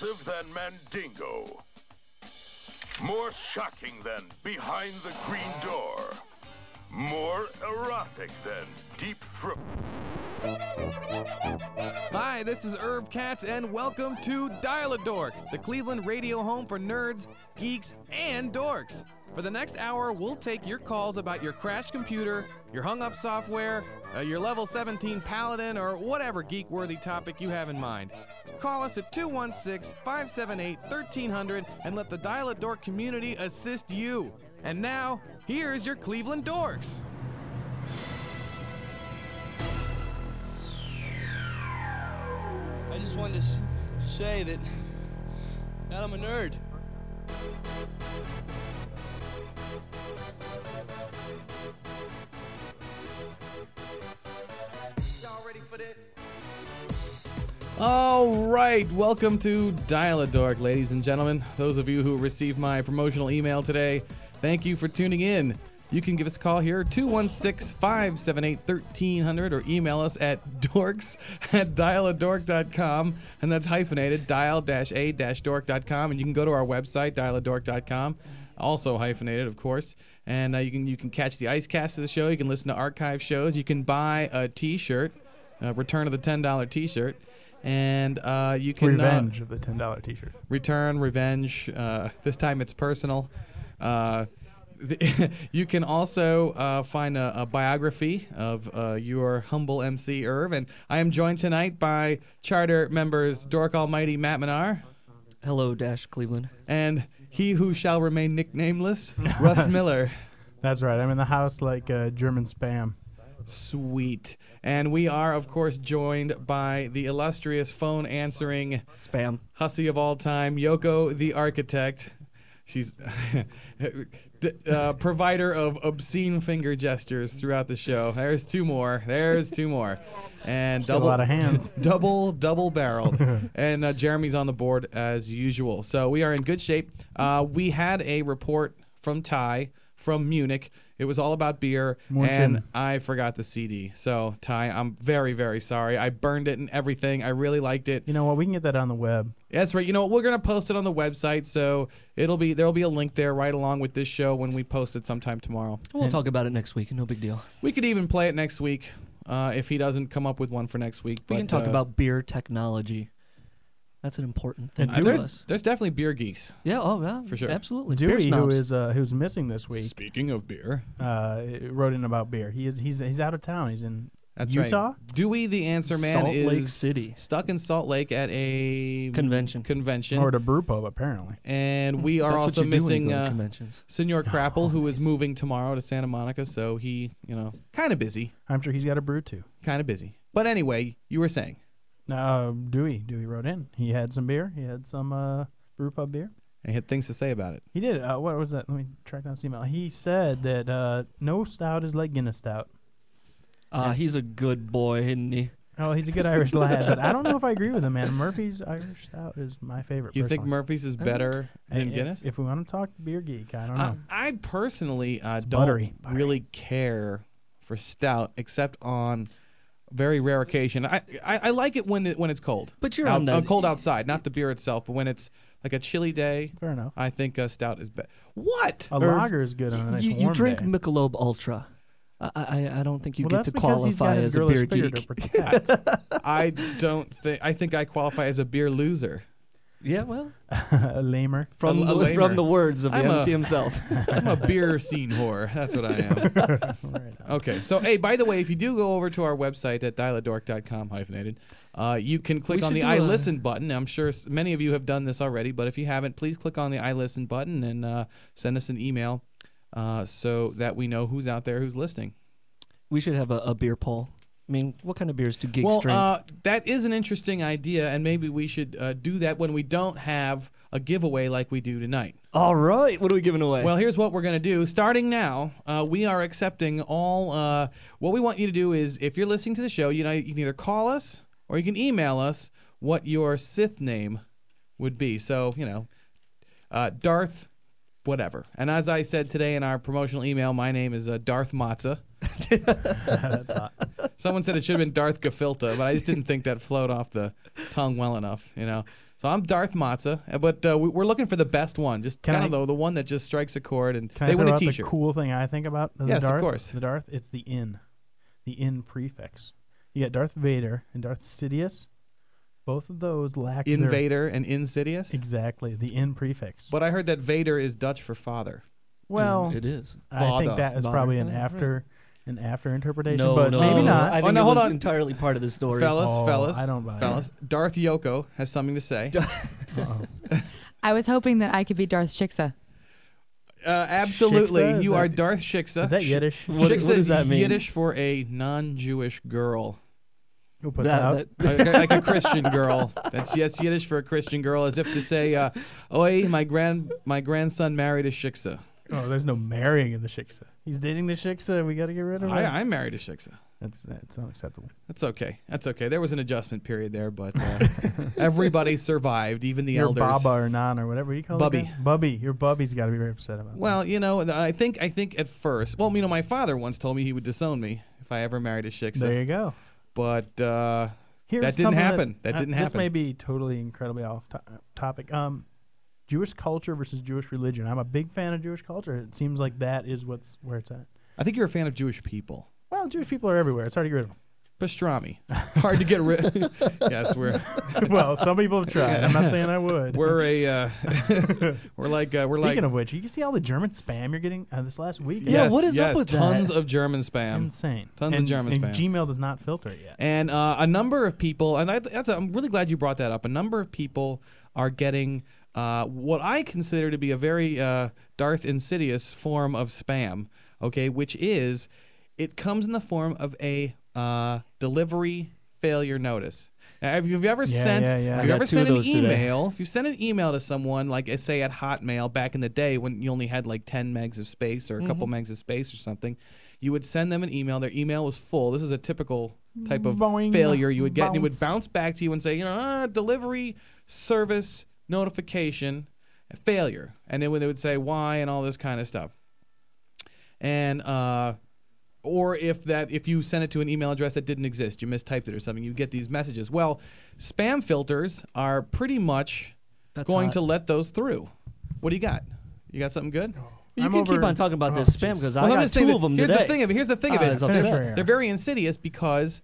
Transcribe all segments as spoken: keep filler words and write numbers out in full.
aggressive than Mandingo. More shocking than Behind the Green Door. More erotic than Deep Throat. Hi, this is Irv Katz, and welcome to Dial-A-Dork, the Cleveland radio home for nerds, geeks, and dorks. For the next hour, we'll take your calls about your crashed computer, your hung-up software, uh, your level seventeen Paladin, or whatever geek-worthy topic you have in mind. Call us at two one six, five seven eight, one three zero zero and let the Dial-A-Dork community assist you. And now, here's your Cleveland Dorks. I just wanted to s- say that, that I'm a nerd. Y'all ready for this? All right, welcome to Dial-A-Dork, ladies and gentlemen. Those of you who received my promotional email today, thank you for tuning in. You can give us a call here, two one six, five seven eight, one three zero zero, or email us at dorks at dial a dork dot com, and that's hyphenated, dial-a-dork dot com, and you can go to our website, dial a dork dot com, also hyphenated, of course, and uh, you can you can catch the IceCast of the show, you can listen to archive shows, you can buy a t-shirt, uh, Return of the ten dollar t-shirt, and uh, you can... Revenge uh, of the ten dollar t-shirt. Return, revenge, uh, this time it's personal. Uh, the, you can also uh, find a, a biography of uh, your humble M C, Irv, and I am joined tonight by charter members Dork Almighty Matt Minar. Hello, Dash Cleveland. And he who shall remain nicknameless, Russ Miller. That's right. I'm in the house like uh, German spam. Sweet. And we are, of course, joined by the illustrious phone-answering Spam. hussy of all time, Yoko the Architect. She's d- uh, provider of obscene finger gestures throughout the show. There's two more. There's two more. And She got a double, lot of hands. double, double barreled. And uh, Jeremy's on the board as usual. So we are in good shape. Uh, we had a report from Ty from Munich. It was all about beer, Munchen. and I forgot the C D. So, Ty, I'm very, very sorry. I burned it and everything. I really liked it. You know what? We can get that on the web. That's right. You know what? We're gonna post it on the website, so it'll be there'll be a link there right along with this show when we post it sometime tomorrow. We'll And- talk about it next week. No big deal. We could even play it next week uh, if he doesn't come up with one for next week. We but, can talk uh, about beer technology. That's an important thing And to uh, there's us. there's definitely beer geeks. Yeah, oh, yeah. For sure. Absolutely. Beer Dewey, who snobs. is uh, who's missing this week, Speaking of beer, uh, wrote in about beer. He is he's he's out of town. He's in that's Utah. right. Dewey, the answer man, Salt is Lake City stuck in Salt Lake at a convention. Convention, Or at a brew pub, apparently. and we are That's also what you do when you missing go to uh, conventions. Senor Crapple, who is nice. moving tomorrow to Santa Monica. So he, you know, kind of busy, I'm sure he's got a brew too. kind of busy. But anyway, you were saying. Uh, Dewey, Dewey wrote in. He had some beer. He had some uh, brew pub beer. I had things to say about it. He did. Uh, what was that? Let me track down his email. He said that uh, no stout is like Guinness stout. Uh, he's a good boy, isn't he? Oh, he's a good Irish lad, but I don't know if I agree with him, man. Murphy's Irish Stout is my favorite. You think personally. Murphy's is Uh, better than If- Guinness? If, we want to talk beer geek, I don't I, know. I personally uh, It's don't buttery, buttery. really care for stout, except on very rare occasion. I, I, I like it when it, when it's cold. But you're Out- on that. uh, cold outside, not the beer itself, but when it's like a chilly day, Fair enough. I think uh, stout is better. What? A Irv, lager is good on a nice you, you warm drink day. Michelob Ultra. I, I I don't think you well, get that's to because he's got qualify his as a girlish beer figure geek. to protect. I don't think. I think I qualify as a beer loser. Yeah, well, a lamer. from A- a the, lamer. from the words of the I'm M a- C himself. I'm a beer scene whore. That's what I am. Right on. Okay, so hey, by the way, if you do go over to our website at dial a dork dot com hyphenated, uh, you can click We on should the do I a- listen button. I'm sure s- many of you have done this already, but if you haven't, please click on the I listen button and uh, send us an email uh, so that we know who's out there who's listening. We should have a, a beer poll. I mean, what kind of beers do geeks well, drink? uh, that is an interesting idea, and maybe we should uh, do that when we don't have a giveaway like we do tonight. All right, what are we giving away? Well, here's what we're going to do. Starting now, uh, we are accepting all. Uh, what we want you to do is, if you're listening to the show, you know, you can either call us or you can email us what your Sith name would be. So, you know, uh, Darth, whatever. And as I said today in our promotional email, my name is uh, Darth Matzah. That's hot. Someone said it should have been Darth Gefilta, but I just didn't think that flowed off the tongue well enough, you know. So I'm Darth Matza, uh, but uh, we- we're looking for the best one, just Can kind I- of the, the one that just strikes a chord, and Can they I win throw a out the T-shirt. cool thing I think about the Yes, of Darth? course. The Darth, it's the in. The in prefix. You got Darth Vader and Darth Sidious. Both of those lack their- Invader and Insidious. Exactly, the in prefix. But I heard that Vader is Dutch for father. Well, Mm, it is. I think Vader. that is Vader. probably an Yeah, after an after interpretation, No, but no, maybe no. not. I think Oh, no, it hold was on. entirely part of the story. Fellas, Oh, fellas, I don't buy it. fellas. Darth Yoko has something to say. Uh-oh. I was hoping that I could be Darth Shiksa. Uh, absolutely, Shiksa? Is you that- are Darth Shiksa. Is that Sh- Yiddish? What- what Shiksa does is that mean? Yiddish for a non-Jewish girl. Who puts out? That, that, like, like a Christian girl. That's that's Yiddish for a Christian girl, as if to say, uh, "Oi, my grand my grandson married a shiksa." Oh, there's no marrying in the shiksa. He's dating the shiksa. We got to get rid of it. I, I married a shiksa. That's that's unacceptable. That's okay. That's okay. There was an adjustment period there, but uh, everybody survived, even the Your elders. Baba or Nan or whatever you call Bubby. it. Bubby. Your Bubby's got to be very upset about Well, you know, I think I think at first, well, you know, my father once told me he would disown me if I ever married a that. shiksa, There you go. but uh, Here's That didn't something happen. That uh, didn't This happen. may be totally incredibly off to- topic. Um, Jewish culture versus Jewish religion. I'm a big fan of Jewish culture. It seems like that is what's where it's at. I think you're a fan of Jewish people. Well, Jewish people are everywhere. It's hard to get rid of Pastrami, hard to get rid. Yes, we're them. Well, some people have tried. I'm not saying I would. we're a uh, we're like uh, we're Speaking like of which, you can see all the German spam you're getting uh, this last week. Yeah, yes, what is up yes, with that? tons of German spam. Insane. Tons of and, German and spam. Gmail does not filter it yet. And uh, a number of people, and I, that's a, I'm really glad you brought that up. A number of people are getting uh, what I consider to be a very uh, Darth Insidious form of spam. Okay, which is it comes in the form of a uh, delivery failure notice. Now, if you've ever Yeah, sent, yeah, yeah. if I you got ever two sent of an those today. email, if you sent an email to someone, like uh, say at Hotmail back in the day when you only had like ten megs of space or a couple megs of space or something, you would send them an email. Their email was full. This is a typical type of Boing, failure you would get, and it would bounce. bounce back to you and say, you know, ah, delivery service notification failure, and then they would say why and all this kind of stuff. And uh, or if that if you sent it to an email address that didn't exist, you mistyped it or something, you get these messages. Well, spam filters are pretty much That's going hot. to let those through. What do you got? You got something good? You I'm can keep over- on talking about oh, this spam jeez. because Well, I I'm got just saying two that- of them here's today. the thing of it. Here's the thing of I it. was Finish upset. right here. They're very insidious because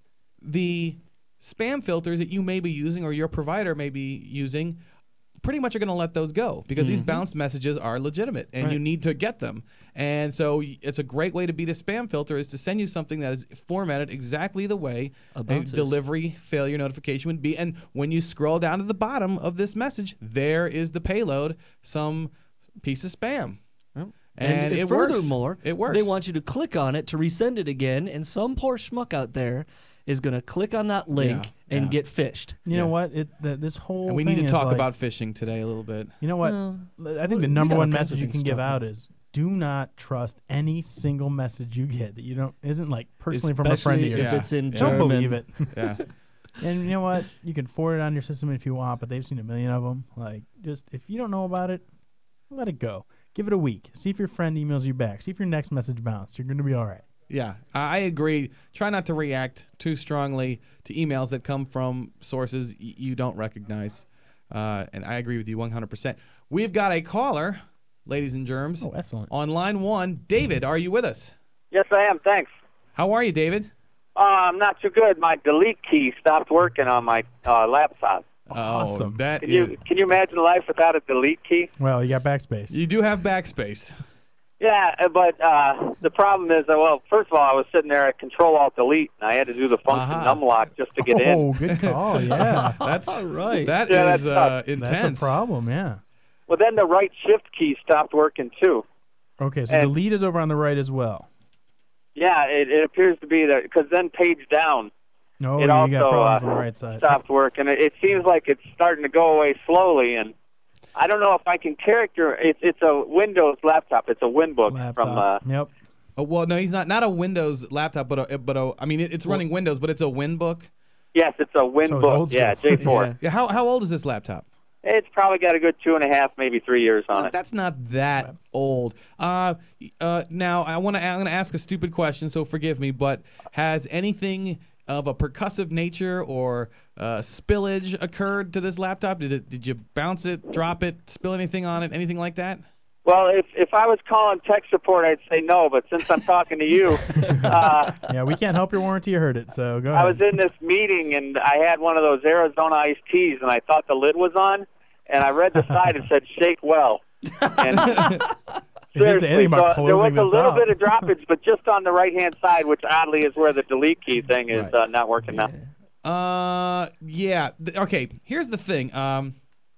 the spam filters that you may be using or your provider may be using pretty much are going to let those go because these bounce messages are legitimate and you Right. need to get them. And so y- it's a great way to beat a spam filter is to send you something that is formatted exactly the way A a bounce is. delivery failure notification would be. And when you scroll down to the bottom of this message, there is the payload, some piece of spam. Yep. And, And, it works. furthermore, It works. they want you to click on it to resend it again, and some poor schmuck out there is going to click on that link Yeah, and yeah. get fished. You know Yeah. what? It the, this whole And we need thing to is talk like- about phishing today a little bit. You know what? Well, I think the we number got all one kinds of message you things can to give talk out about. is do not trust any single message you get that you don't isn't like personally from a friend of Especially yours. if Yeah. it's in Yeah. Don't German. believe it. Yeah. And you know what? You can forward it on your system if you want, but they've seen a million of them. Like, just if you don't know about it, let it go. Give it a week. See if your friend emails you back. See if your next message bounced. You're going to be all right. Yeah, I I agree. Try not to react too strongly to emails that come from sources y- you don't recognize. Uh, and I agree with you one hundred percent. We've got a caller, ladies and germs, Oh, excellent. on line one. David, are you with us? Yes, I am. Thanks. How are you, David? Uh, I'm not too good. My delete key stopped working on my uh, laptop. Awesome. Oh, that Can is. you can you imagine life without a delete key? Well, you got backspace. You do have backspace. Yeah, uh, but uh, the problem is, uh, well, first of all, I was sitting there at Control Alt Delete, and I had to do the function Uh-huh. numlock just to get in. Oh, good call. Yeah. That's All right. That Yeah, is that's uh, tough. intense. That's a problem, yeah. Well, then the right Shift key stopped working too. Okay, so And- delete is over on the right as well. Yeah, it, it appears to be that because then page down No, it you also got problems uh, on the right side. stopped working. It, it seems like it's starting to go away slowly, and I don't know if I can character. It's it's a Windows laptop. It's a WinBook Laptop. from. Uh, yep. Oh, well, no, he's not. Not a Windows laptop, but a, but a, I mean, it, it's running Windows, but it's a WinBook. yes, it's a WinBook. old school. Yeah, J four. Yeah. Yeah. How how old is this laptop? It's probably got a good two and a half, maybe three years on Uh, it. that's not that old. Uh, uh, now I want to. I'm going to ask a stupid question, so forgive me. But has anything of a percussive nature or uh, spillage occurred to this laptop? Did it? Did you bounce it, drop it, spill anything on it, anything like that? Well, if if I was calling tech support, I'd say no. But since I'm talking to you, uh, Yeah, we can't help your warranty. You heard it, so go ahead. I was in this meeting and I had one of those Arizona iced teas, and I thought the lid was on, and I read the side and said "shake well." And It didn't say anything about so there was closing a this little out. bit of droppage, but just on the right-hand side, which oddly is where the delete key thing is Right. uh, not working now. Uh, yeah. Th- okay. Here's the thing. Um,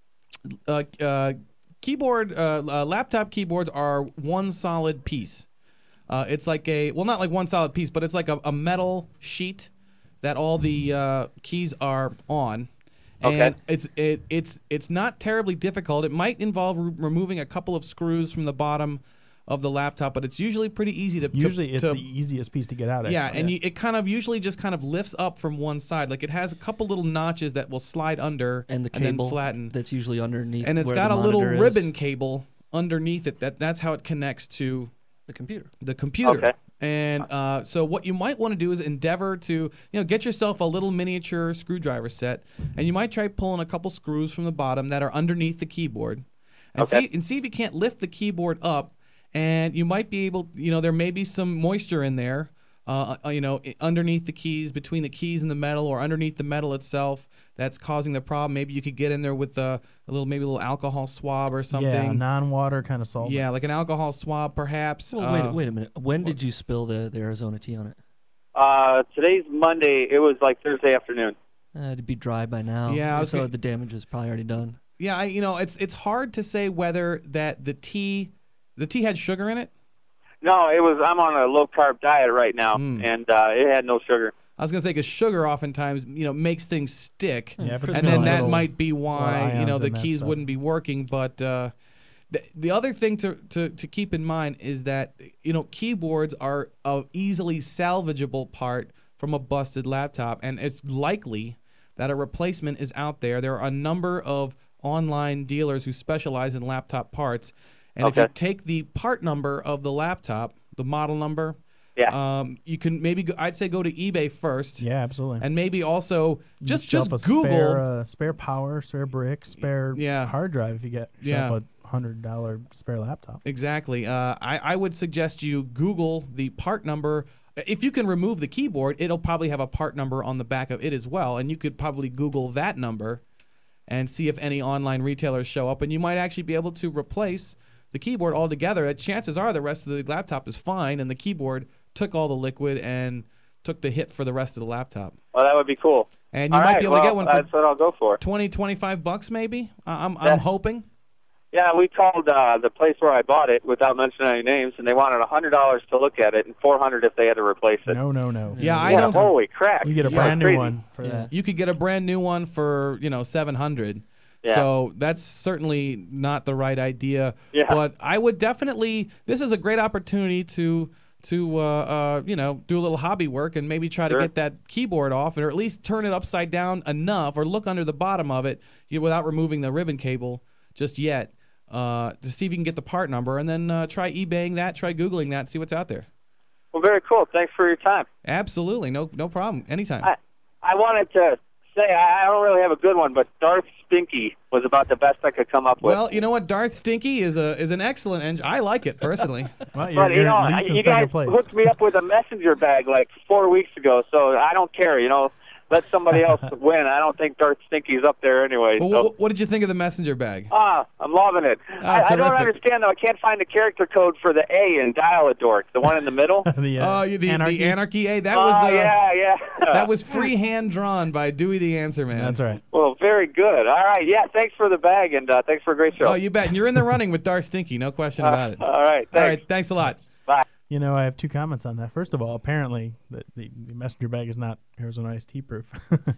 uh, uh, keyboard, uh, uh, laptop keyboards are one solid piece. Uh, it's like a well, not like one solid piece, but it's like a, a metal sheet that all the uh, keys are on. And Okay. it's it it's it's not terribly difficult. It might involve re- removing a couple of screws from the bottom of the laptop, but it's usually pretty easy to to- Usually, it's to, the easiest piece to get out. yeah, actually. and you, it kind of usually just kind of lifts up from one side. Like it has a couple little notches that will slide under And the then cable flatten. that's usually underneath. And it's where got the a little monitor is, ribbon cable underneath it. That that's how it connects to the computer. the computer. Okay. And uh, so what you might want to do is endeavor to, you know, get yourself a little miniature screwdriver set, and you might try pulling a couple screws from the bottom that are underneath the keyboard, and Okay. see and see if you can't lift the keyboard up, and you might be able, you know, there may be some moisture in there, uh, uh, you know, i- underneath the keys, between the keys and the metal, or underneath the metal itself that's causing the problem. Maybe you could get in there with a, a little, maybe a little alcohol swab or yeah, something. non-water kind of solvent. Yeah, like an alcohol swab, perhaps. Well, uh, wait, wait a minute. When did you spill the, the Arizona tea on it? Uh, today's Monday. It was like Thursday afternoon. Uh, it'd be dry by now. Yeah, I was so gonna- the damage is probably already done. Yeah, I, you know, it's it's hard to say whether that the tea, the tea had sugar in it. No, it was. I'm on a low carb diet right now, Mm. and uh, it had no sugar. I was gonna say because sugar oftentimes, you know, makes things stick, Yeah, but And and there's then no that little- might be why you know ions the in that keys stuff. wouldn't be working. But uh, the the other thing to, to to keep in mind is that you know keyboards are a easily salvageable part from a busted laptop, and it's likely that a replacement is out there. There are a number of online dealers who specialize in laptop parts, and if you Okay. take the part number of the laptop, the model number, Yeah. um, you can maybe go, I'd say go to eBay first, Yeah, absolutely. and maybe also just Get yourself just a Google. spare, uh, spare power, spare brick, spare Yeah. hard drive if you get yourself Yeah. a hundred dollar spare laptop. Exactly. Uh, I, I would suggest you Google the part number. If you can remove the keyboard, it'll probably have a part number on the back of it as well, and you could probably Google that number and see if any online retailers show up, and you might actually be able to replace the keyboard altogether. Uh, Chances are the rest of the laptop is fine, and the keyboard took all the liquid and took the hit for the rest of the laptop. Well, that would be cool. And you All might right, be able well, to get one That's for what I'll go for. twenty, twenty-five bucks maybe. I- I'm I'm Yeah. hoping. Yeah, we called uh, the place where I bought it without mentioning any names, and they wanted a hundred dollars to look at it and four hundred if they had to replace it. No, no, no. Yeah, I yeah, don't. holy crap! You get a Yeah. brand new Crazy. one for Yeah. that. You could get a brand new one for, you know, seven hundred. Yeah. So that's certainly not the right idea. Yeah. But I would definitely, this is a great opportunity to, to uh, uh, you know, do a little hobby work and maybe try Sure. to get that keyboard off, or at least turn it upside down enough, or look under the bottom of it you, without removing the ribbon cable just yet, uh, to see if you can get the part number, and then uh, try eBaying that, try Googling that, see what's out there. Well, very cool. Thanks for your time. Absolutely. No, no problem. Anytime. I I wanted to say I I don't really have a good one, but Darth Stinky was about the best I could come up with. Well, you know what? Darth Stinky is a is an excellent engine. I like it personally. Well, you're, but you you're know, at least in you second guys place. hooked me up with a messenger bag like four weeks ago, so I don't care. You know, let somebody else win. I don't think Darth Stinky's up there anyway. Well, so. what, what did you think of the messenger bag? Ah, I'm loving it. Ah, I, I don't terrific. understand though. I can't find the character code for the A in Dial-A-Dork, the one in the middle. the, Oh, uh, you the anarchy. the Anarchy A. That oh was uh, yeah, yeah. that was freehand drawn by Dewey the Answer Man. That's right. Well, very good. All right, yeah. Thanks for the bag and uh, thanks for a great show. Oh, you bet. And you're in the running with Darth Stinky, no question Uh, about it. all right, All thanks. right, thanks a lot. You know, I have two comments on that. First of all, apparently the, the, the messenger bag is not Arizona iced tea proof.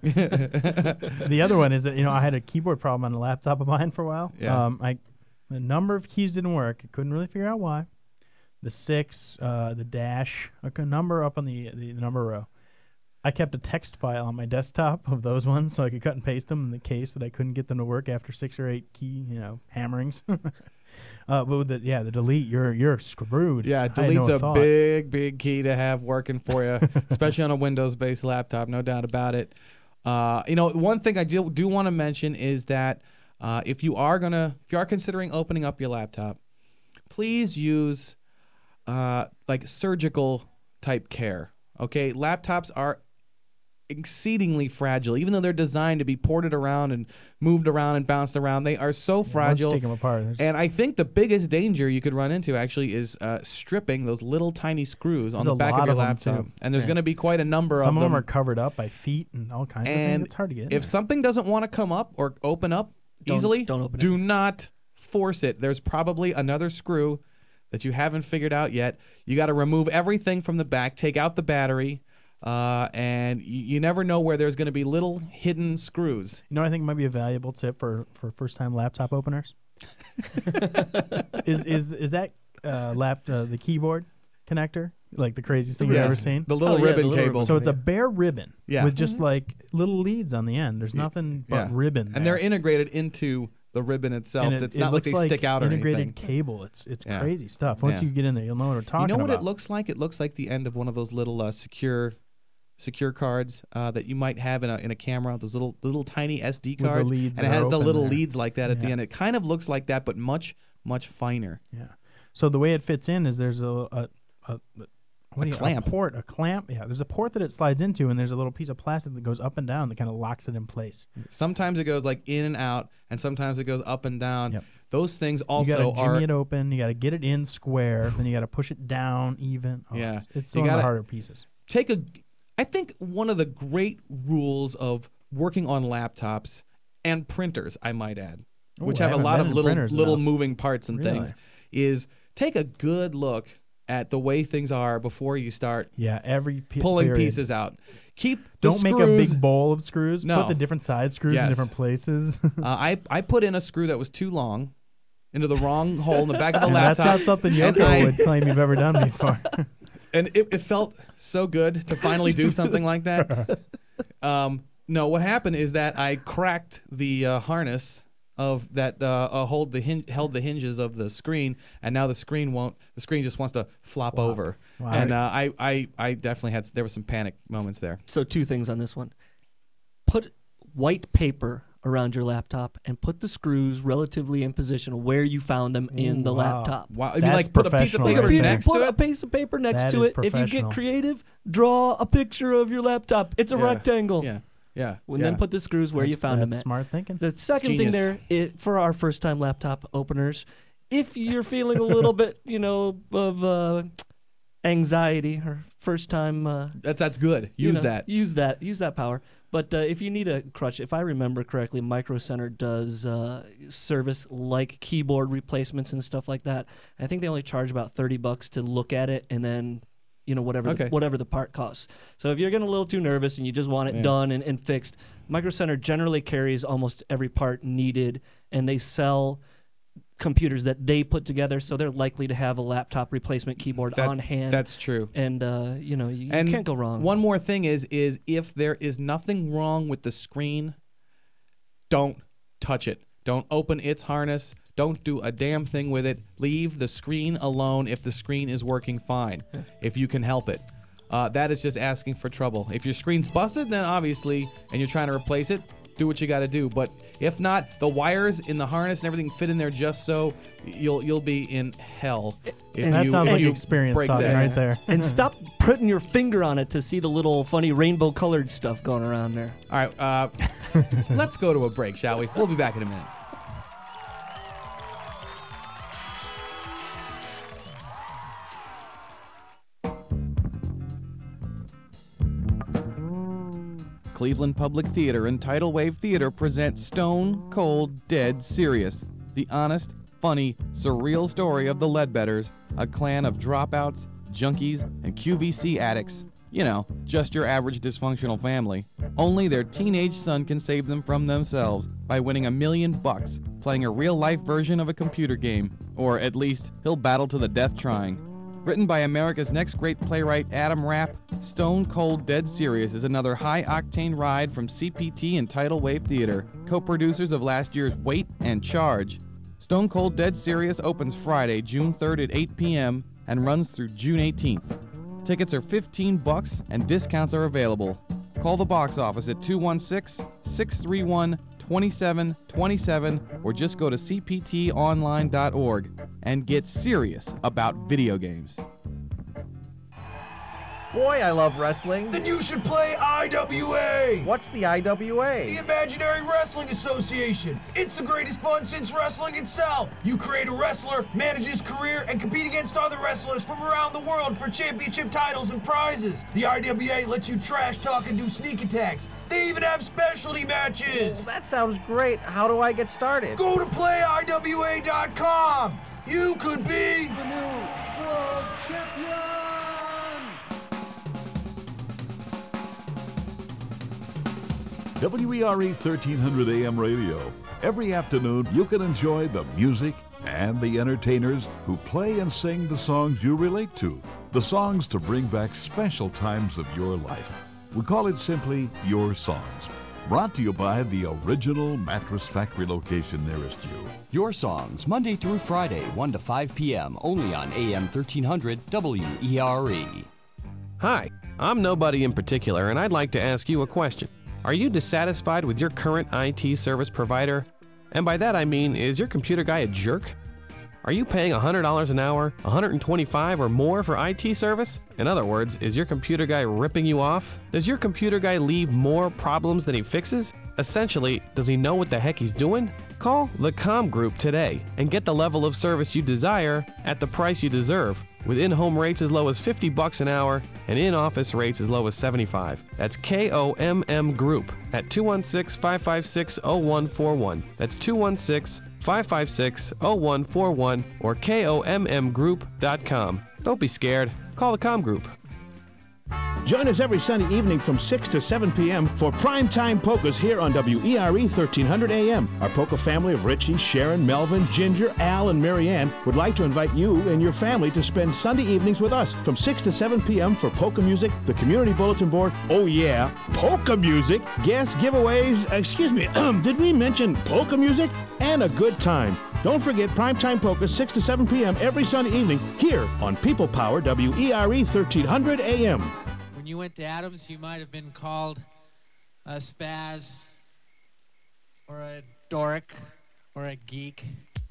The other one is that, you know, I had a keyboard problem on the laptop of mine for a while. Yeah. Um, I the number of keys didn't work. I couldn't really figure out why. The six, uh, the dash, like a number up on the, the number row. I kept a text file on my desktop of those ones so I could cut and paste them in the case that I couldn't get them to work after six or eight key, you know, hammerings. uh, but with the, yeah, the delete, you're you're screwed. Yeah, I had delete's no a thought. big, big key to have working for you, especially on a Windows-based laptop, no doubt about it. Uh, you know, one thing I do, do want to mention is that uh, if you are gonna, if you are considering opening up your laptop, please use uh, like surgical type care. Okay, laptops are exceedingly fragile, even though they're designed to be ported around and moved around and bounced around. They are so Yeah, fragile. once you take them apart. there's- And I think the biggest danger you could run into actually is uh, stripping those little tiny screws on There's the a back lot of your of them, laptop. too. And there's Yeah. going to be quite a number Some of of them. them are covered up by feet and all kinds of and things. It's hard to get in if there. something doesn't want to come up or open up Don't- easily, don't open it. do not force it. There's probably another screw that you haven't figured out yet. You got to remove everything from the back, take out the battery, uh, and you, you never know where there's going to be little hidden screws. You know what I think might be a valuable tip for, for first-time laptop openers? is is is that uh, lap uh, the keyboard connector like the craziest thing Yeah. you've ever seen? The little Oh, yeah, ribbon the little cable. ribbon. So it's a bare ribbon Yeah. with just like little leads on the end. There's nothing but Yeah. ribbon there. And they're integrated into the ribbon itself. And it, it's it not like looks they stick out or integrated anything. cable. It's it's Yeah. crazy stuff. Once Yeah. you get in there, you'll know what we're talking You know what about. it looks like? It looks like the end of one of those little uh, secure secure cards uh, that you might have in a in a camera. Those little little tiny S D the cards, leads and it that are has the open little there. leads like that at the Yeah. end. It kind of looks like that, but much much finer. Yeah. So the way it fits in is there's a a, a, what do you- clamp. a port, a clamp. Yeah, there's a port that it slides into, and there's a little piece of plastic that goes up and down that kind of locks it in place. Sometimes it goes like in and out, and sometimes it goes up and down. Yep. Those things You also gotta jimmy are. it open. You got to get it in square. Then you got to push it down even. Oh, Yeah. it's, it's You one of the gotta- harder pieces. Take a. I think one of the great rules of working on laptops and printers, I might add, Ooh, which I have a haven't lot been of in little printers little enough. moving parts and Really? things, is take a good look at the way things are before you start Yeah, every pi- pulling period. pieces out. Keep the Don't make a screws- big bowl of screws. No. Put the different size screws in Yes. different places. Uh, I I put in a screw that was too long into the wrong hole in the back of the And that's laptop. not something and Yoko I- would claim you've ever done before. and it, it felt so good to finally do something like that. Um, no, what happened is that I cracked the uh, harness of that uh, uh, hold the hin- held the hinges of the screen, and now the screen won't. The screen just wants to flop Flop. over. Wow. And uh, I, I I definitely had there were some panic moments there. So two things on this one. Put white paper around your laptop and put the screws relatively in position where you found them in Ooh, the wow. laptop. Wow, I mean, That's like put a piece of professional paper right there. next Put to a it. piece of paper next That to is it. If you professional. get creative, draw a picture of your laptop. It's a Yeah. rectangle. Yeah, yeah. And yeah. then put the screws where That's- you found that's them at. smart thinking. The second thing genius. there, it, for our first-time laptop openers, if you're feeling a little bit, you know, of uh, anxiety or first-time, uh, that that's good. you Use know, that. use that, use that power. But uh, if you need a crutch, if I remember correctly, Micro Center does uh, service like keyboard replacements and stuff like that. I think they only charge about thirty bucks to look at it, and then you know whatever Okay. the, whatever the part costs. So if you're getting a little too nervous and you just want it Yeah. done and, and fixed, Micro Center generally carries almost every part needed, and they sell computers that they put together, so they're likely to have a laptop replacement keyboard That- on hand. That's true. and uh, you know you, you And can't go wrong. One more thing is is if there is nothing wrong with the screen, don't touch it. Don't open its harness. Don't do a damn thing with it. Leave the screen alone if the screen is working fine, if you can help it. Uh, that is just asking for trouble. If your screen's busted, then obviously, and you're trying to replace it, do what you got to do. But if not, the wires in the harness and everything fit in there just so, you'll you'll be in hell. If And that you, sounds if like you experience break talking that. right there. And stop putting your finger on it to see the little funny rainbow colored stuff going around there. All right, uh, let's go to a break, shall we? We'll be back in a minute. Cleveland Public Theater and Tidal Wave Theater present Stone Cold Dead Serious, the honest, funny, surreal story of the Ledbetters, a clan of dropouts, junkies, and Q V C addicts. You know, just your average dysfunctional family. Only their teenage son can save them from themselves by winning a million bucks playing a real-life version of a computer game. Or at least, he'll battle to the death trying. Written by America's next great playwright Adam Rapp, Stone Cold Dead Serious is another high-octane ride from C P T and Tidal Wave Theater, co-producers of last year's Wait and Charge. Stone Cold Dead Serious opens Friday, June third at eight p.m. and runs through June eighteenth. Tickets are fifteen bucks and discounts are available. Call the box office at two one six, six three one, two seven two seven or just go to c p t online dot org and get serious about video games. Boy, I love wrestling. Then you should play I W A! What's the I W A? The Imaginary Wrestling Association. It's the greatest fun since wrestling itself. You create a wrestler, manage his career, and compete against other wrestlers from around the world for championship titles and prizes. The I W A lets you trash talk and do sneak attacks. They even have specialty matches. Well, that sounds great. How do I get started? Go to play I W A dot com. You could be the new world champion. W E R E thirteen hundred A M radio. Every afternoon, you can enjoy the music and the entertainers who play and sing the songs you relate to. The songs to bring back special times of your life. We call it simply Your Songs. Brought to you by the original Mattress Factory location nearest you. Your Songs, Monday through Friday, one to five p.m., only on A M thirteen hundred W E R E. Hi, I'm nobody in particular, and I'd like to ask you a question. Are you dissatisfied with your current I T service provider? And by that I mean, is your computer guy a jerk? Are you paying one hundred dollars an hour, one hundred twenty-five dollars or more for I T service? In other words, is your computer guy ripping you off? Does your computer guy leave more problems than he fixes? Essentially, does he know what the heck he's doing? Call the Com Group today and get the level of service you desire at the price you deserve, with in-home rates as low as fifty bucks an hour and in-office rates as low as seventy-five. That's K O M M Group at two one six, five five six, zero one four one. That's two one six, five five six, zero one four one or K O M M group dot com. Don't be scared. Call the Com Group. Join us every Sunday evening from six to seven p.m. for Primetime Polkas here on W E R E thirteen hundred A M. Our polka family of Richie, Sharon, Melvin, Ginger, Al, and Marianne would like to invite you and your family to spend Sunday evenings with us from six to seven p.m. for polka music, the community bulletin board, oh yeah, polka music, guest giveaways, excuse me, did we mention polka music? And a good time. Don't forget Primetime Polka, six to seven p.m. every Sunday evening here on People Power W E R E thirteen hundred A M. When you went to Adams, you might have been called a spaz, or a dork, or a geek.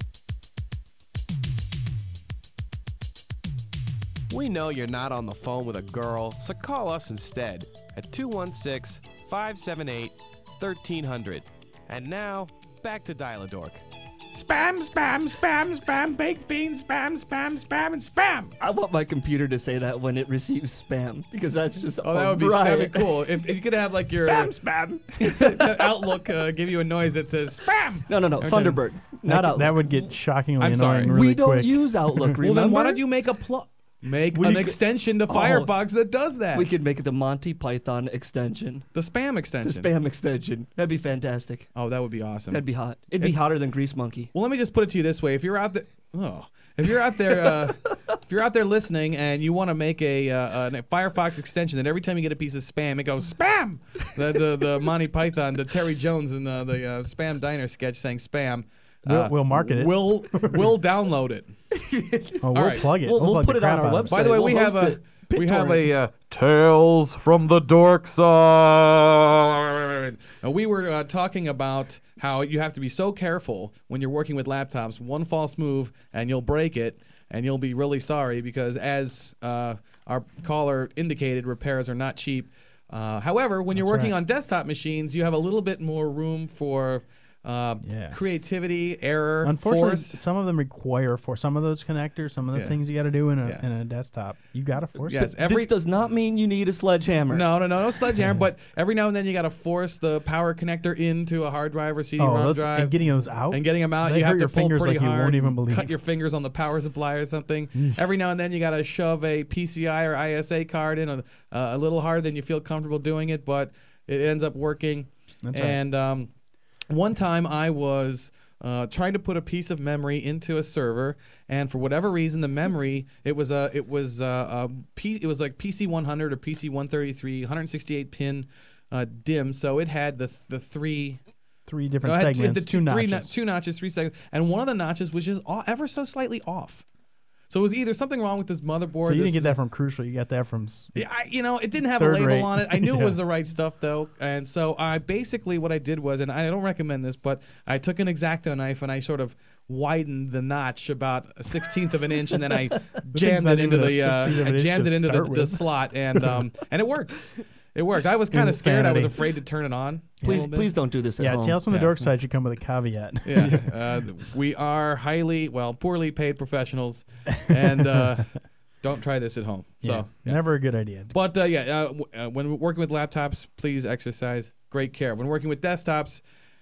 We know you're not on the phone with a girl, so call us instead at two one six, five seven eight, one three zero zero. And now, back to Dial-A-Dork. Spam, spam, spam, spam, baked beans, spam, spam, spam, and spam. I want my computer to say that when it receives spam, because that's just Oh, that would be, that'd be cool. If, if you could have like your spam, spam. Outlook uh, give you a noise that says spam. No, no, no, Every Thunderbird, time. not that, Outlook. That would get shockingly I'm annoying sorry. really we don't quick. use Outlook, remember? Well, then why don't you make a plug? Make We an could- extension to Oh. Firefox that does that. We could make it the Monty Python extension. The spam The extension. spam extension. That'd be fantastic. Oh, that would be awesome. That'd be hot. It'd be It's- hotter than Grease Monkey. Well, let me just put it to you this way: if you're out there, oh, if you're out there, uh, if you're out there listening and you want to make a, uh, a Firefox extension that every time you get a piece of spam, it goes spam. the, the the Monty Python, the Terry Jones in the the uh, Spam Diner sketch saying spam. We'll, uh, we'll market it. We'll we'll download it. oh, we'll right. plug it. We'll, we'll plug put the it on crap our out of it. website. By the way, We'll we have host a it. we have BitTorrent. a uh, Tales from the Dork Side. Uh, we were uh, talking about how you have to be so careful when you're working with laptops. One false move and you'll break it, and you'll be really sorry because, as uh, our caller indicated, repairs are not cheap. Uh, however, when you're That's working right. on desktop machines, you have a little bit more room for uh, Yeah. creativity, error, Unfortunately, force. some of them require for some of those connectors, some of the Yeah. things you got to do in a Yeah. in a desktop. You got to force Yes, it. every This does not mean you need a sledgehammer. No, no, no, no sledgehammer. But every now and then you got to force the power connector into a hard drive or C D Oh, ROM those- drive, and getting those out, and getting them out. they You have hurt to your pull fingers pretty like you hard. won't even and believe. Cut your fingers on the power supply or something. Every now and then you got to shove a P C I or I S A card in a, uh, a little harder than you feel comfortable doing it, but it ends up working. That's right. and um, one time I was uh, trying to put a piece of memory into a server, and for whatever reason, the memory it was a it was a, a P, it was like P C one hundred or P C one thirty-three, one sixty-eight pin uh, D I M, so it had the the three. Three different no, it had segments, the two, two, three notches. No, two notches, three segments, and one of the notches was just off, ever so slightly off. So it was either something wrong with this motherboard. So you this, didn't get that from Crucial. You got that from. s- Yeah, I, you know, it didn't have a Third label rate. on it. I knew Yeah. it was the right stuff though, and so I basically what I did was, and I don't recommend this, but I took an X-Acto knife and I sort of widened the notch about a sixteenth of an inch, and then I jammed not it into even a the uh, sixteenth of I an inch jammed to it into the, start the with. slot, and um, and it worked. It worked. I was kind of scared. I was Insanity. afraid to turn it on. a Please, little bit. please don't do this at Yeah, home. Tales from the Yeah. Dark Side should come with a caveat. Yeah, uh, we are highly, well, poorly paid professionals, and uh, don't try this at home. Yeah, So, yeah. never a good idea. But uh, yeah, uh, w- uh, when working with laptops, please exercise great care. When working with desktops,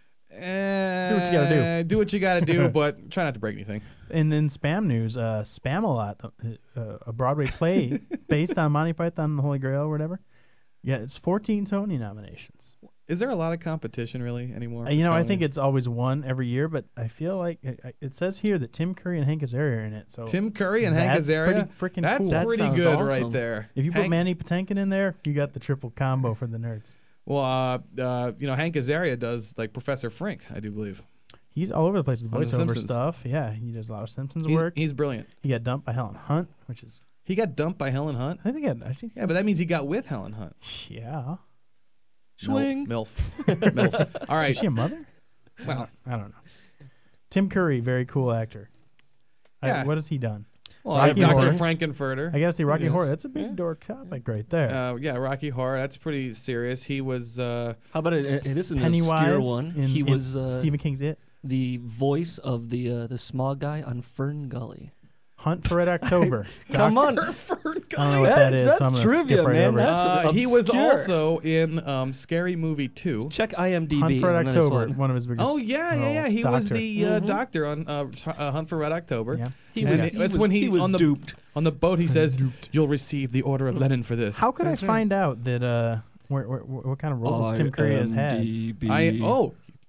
eh, Do what you gotta do. Do what you got to do, but try not to break anything. And then spam news, uh, Spam-A-Lot, uh, uh, a Broadway play based on Monty Python and the Holy Grail or whatever. Yeah, it's fourteen Tony nominations. Is there a lot of competition really anymore? Uh, you know, for I Tony? think it's always one every year, but I feel like it, it says here that Tim Curry and Hank Azaria are in it. So Tim Curry and Hank that's Azaria? pretty freaking That's cool. That pretty sounds good right awesome. there. If you put Hank- Manny Patinkin in there, you got the triple combo for the nerds. Well, uh, uh, you know, Hank Azaria does like Professor Frink, I do believe. He's all over the place with On The voiceover Simpsons. stuff. Yeah, he does a lot of Simpsons He's- work. he's brilliant. He got dumped by Helen Hunt, which is He got dumped by Helen Hunt. I think he got, I think Yeah, but that means he got with Helen Hunt. yeah. Swing. Milf. Milf. All right. Is she a mother? Well, I don't know. Tim Curry, very cool actor. I- Yeah. what has he done? Well, I have Rocky Doctor Horror. Frankenfurter. I got to see Rocky Yes. Horror. That's a big dork topic right there. Uh, yeah, Rocky Horror. That's pretty serious. He was. Uh, How about a, a, this is an Pennywise obscure one? in- he in was uh, Stephen King's It. the voice of the uh, the small guy on Fern Gully. Hunt for Red October. Come on, I don't know what that That's- is, that's so I'm gonna trivia, skip right man. over it. That's uh, he was obscure. also in um, Scary Movie two. Check IMDb. Hunt for Red on this October, one. one of his biggest Oh yeah, yeah, yeah. roles. He was Doctor. the uh, Mhm. doctor on uh, t- uh, Hunt for Red October. Yeah. He And was- it- he that's was- when he, he was on the duped. on the boat. He says, "You'll receive the Order of Lenin for this." How could That's I right. find out that uh, where, where, where, what kind of roles Tim Curry has had? IMDb. I oh,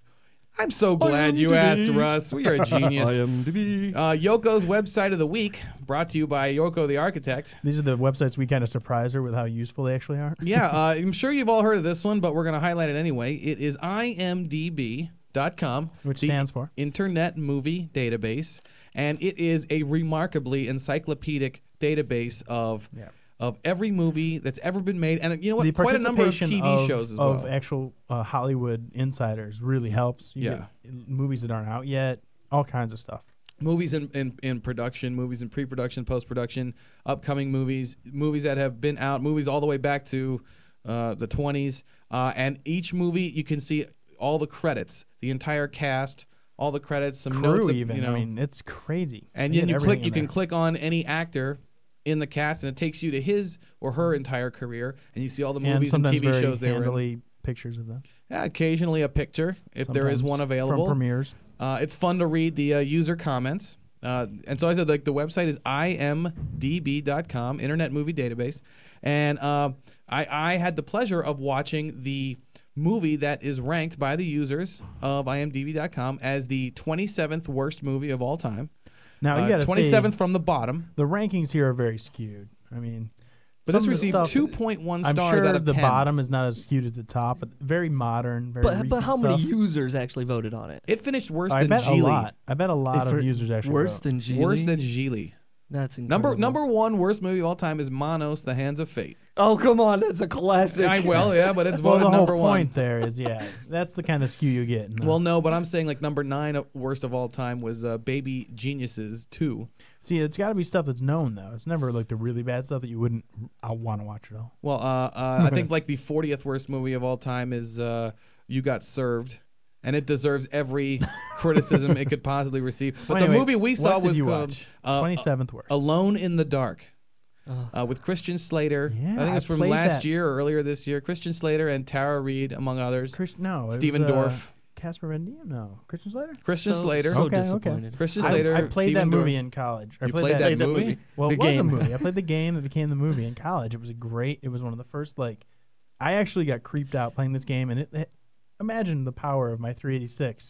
I'm so glad you asked, Russ. We are a genius. IMDb. Uh, Yoko's website of the week, brought to you by Yoko the Architect. These are the websites we kind of surprise her with how useful they actually are. Yeah, uh, I'm sure you've all heard of this one, but we're going to highlight it anyway. It is I M D B dot com, Which the stands for? Internet Movie Database, and it is a remarkably encyclopedic database of Yeah. of every movie that's ever been made, and you know what? The Quite a number of participation T V of, shows as of well. actual uh, Hollywood insiders really helps. You Yeah. get movies that aren't out yet, all kinds of stuff. Movies in, in, in production, movies in pre-production, post-production, upcoming movies, movies that have been out, movies all the way back to uh, the twenties. Uh, and each movie, you can see all the credits, the entire cast, all the credits, some Crew notes. of- even. You know, I mean, it's crazy. and They then get you click. everything You in can there. click on any actor in the cast, and it takes you to his or her entire career, and you see all the and movies and, sometimes T V very shows they were in. handily pictures of them. Yeah, occasionally a picture if there is Sometimes one from available. premieres. Uh, it's fun to read the uh, user comments. Uh, and so I said, like, the website is I M D B dot com, Internet Movie Database. And uh, I, I had the pleasure of watching the movie that is ranked by the users of I M D B dot com as the twenty-seventh worst movie of all time. Now, you Uh, got to twenty-seventh from the bottom. The rankings here are very skewed. I mean, But some this of the received stuff- two point one I'm stars sure out of the ten. bottom is not as skewed as the top, but very modern, very But, recent but how stuff. many users actually voted on it? It finished worse I than bet Geely. a lot. I bet a lot If of for- users actually worse vote. than Geely. Worse than Geely. That's incredible. Number number one worst movie of all time is Manos, The Hands of Fate. Oh come on, that's a classic. I, well, yeah, but it's well, voted the whole number one. point there is, yeah, that's the kind of skew you get. No. Well, no, but I'm saying like number nine of- worst of all time was uh, Baby Geniuses two. See, it's got to be stuff that's known though. It's never like the really bad stuff that you wouldn't I want to watch at all. Well, uh, uh, I think like the fortieth worst movie of all time is uh, You Got Served, and it deserves every criticism it could possibly receive. But Well, the anyway, movie we saw what did was you called watch? uh, twenty-seventh worst. Alone in the Dark. Oh. Uh, with Christian Slater. Yeah, I think it's I from played last that. year or earlier this year. Christian Slater and Tara Reid, among others. Chris, no, it Stephen was, uh, Dorff. Casper Van Diem, no, Christian Slater. Christian So- Slater. so okay, okay. disappointed. Christian I- Slater. I, played Stephen that movie Dorff. in college. I You played, played that, that Played that movie? movie. Well, The it was a game. movie. I played the game that became the movie in college. It was a great. It was one of the first like. I actually got creeped out playing this game, and it. it imagine the power of my three eighty-six.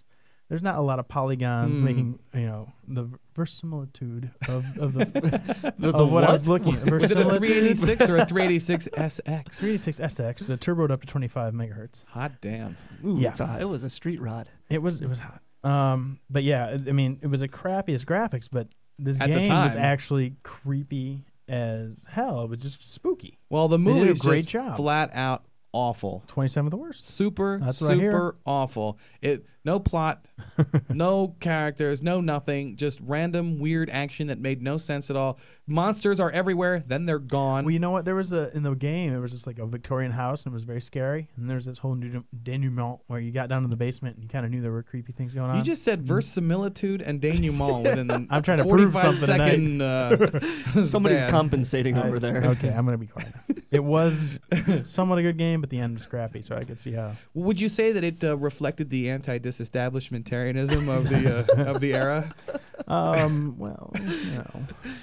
there's not a lot of polygons Mm. making you know the verisimilitude of of the, The- of the what, I was what? looking at. Was it a Verisimilitude? three eighty-six or a three eighty-six S X? three eighty-six S X, uh, turboed up to twenty-five megahertz. Hot damn. Ooh, Yeah. it's a, it was a street rod. It was it was hot. Um, but yeah, I I mean, it was the crappiest graphics, but this At the game was time. actually creepy as hell. It was just spooky. Well, the They did a movie's great just job. flat out awful. twenty-seven of the worst. Super, That's what I hear. super awful. It no plot, no characters, no nothing. Just random weird action that made no sense at all. Monsters are everywhere, then they're gone. Well, you know what? There was a in the game. It was just like a Victorian house, and it was very scary. And there's this whole nu- denouement where you got down to the basement, and you kind of knew there were creepy things going on. You just said verisimilitude and denouement within the I'm trying to prove forty-five something second. tonight. Uh, Somebody's span. compensating I- over there. Okay, I'm gonna be quiet. It was somewhat a good game, but the end was crappy, so I could see how. Would you say that it uh, reflected the anti-disestablishmentarianism of the uh, of the era? Um, well, you know,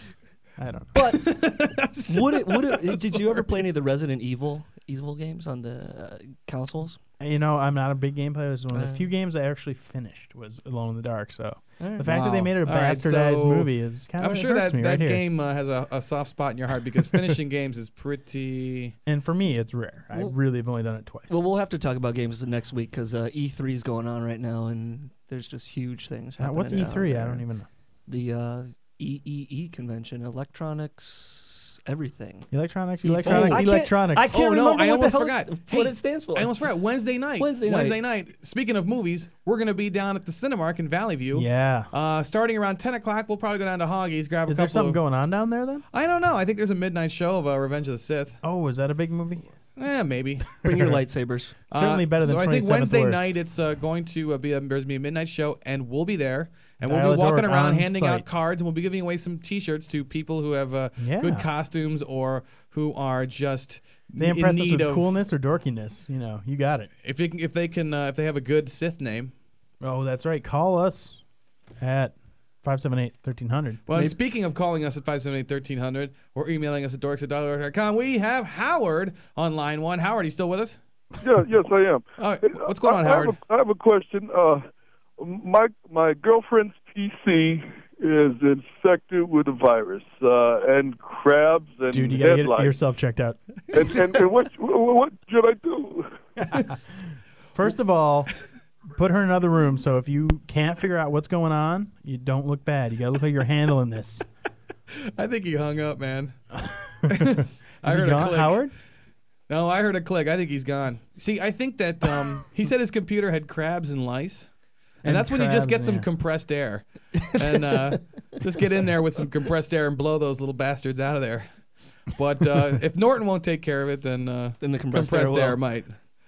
I don't know. But would it? Would it? Did you ever play any of the Resident Evil Evil games on the uh, consoles? You know, I'm not a big game player. This is one of the Uh. few games I actually finished was Alone in the Dark. So Alright. the fact that they Wow. made it a All right, bastardized so movie is kind of I'm sure that me that right here. game uh, has a, a soft spot in your heart because finishing games is pretty. And for me, it's rare. I Well- really have only done it twice. Well, we'll have to talk about games the next week because uh, E three is going on right now, and there's just huge things Uh, happening. what's E out three? I there. don't even know. The uh, E E E convention, electronics, everything. Electronics, E four. electronics, I can't- electronics. I can't Oh no! remember I what the almost hell forgot. it- Hey, what it stands for. I almost forgot. Wednesday night. Wednesday night. Wednesday night. Speaking of movies, we're gonna be down at the Cinemark in Valley View. Yeah. Uh, starting around ten o'clock, we'll probably go down to Hoggies, grab Is a there couple something of. going on down there then? I don't know. I think there's a midnight show of uh, Revenge of the Sith. Oh, is that a big movie? Eh, maybe. Bring your lightsabers. Certainly better than So I think twenty-seventh Wednesday worst. night it's uh, going to uh, be a, there's gonna be a midnight show, and we'll be there, and we'll Dial be a walking dork around on handing out site. cards, and we'll be giving away some T-shirts to people who have uh, Yeah. good costumes or who are just They in impress us need with of coolness or dorkiness. You know, you got it. If they can, if they can, uh, if they have a good Sith name. Oh, that's right. Call us at five seven eight, one three hundred. Well, and speaking of calling us at five seven eight, one three hundred or emailing us at dorks at dollar dot com, we have Howard on line one. Howard, you still with us? Yeah, yes, I am. Uh, what's going on, I, Howard? I have, a, I have a question. Uh, my my girlfriend's P C is infected with a virus uh, and crabs and Dude, you gotta get headlights. yourself checked out. and, and, and what, what what should I do? First of all, put her in another room. So if you can't figure out what's going on, you don't look bad. You gotta look like you're handling this. I think he hung up, man. I Is he heard a gone, click. Howard? No, I heard a click. I think he's gone. See, I think that um, he said his computer had crabs and lice. And, And that's when you just get crabs, some yeah. compressed air. And uh, just get in there with some compressed air and blow those little bastards out of there. But uh, if Norton won't take care of it, then, uh, Then the compressed air will. might.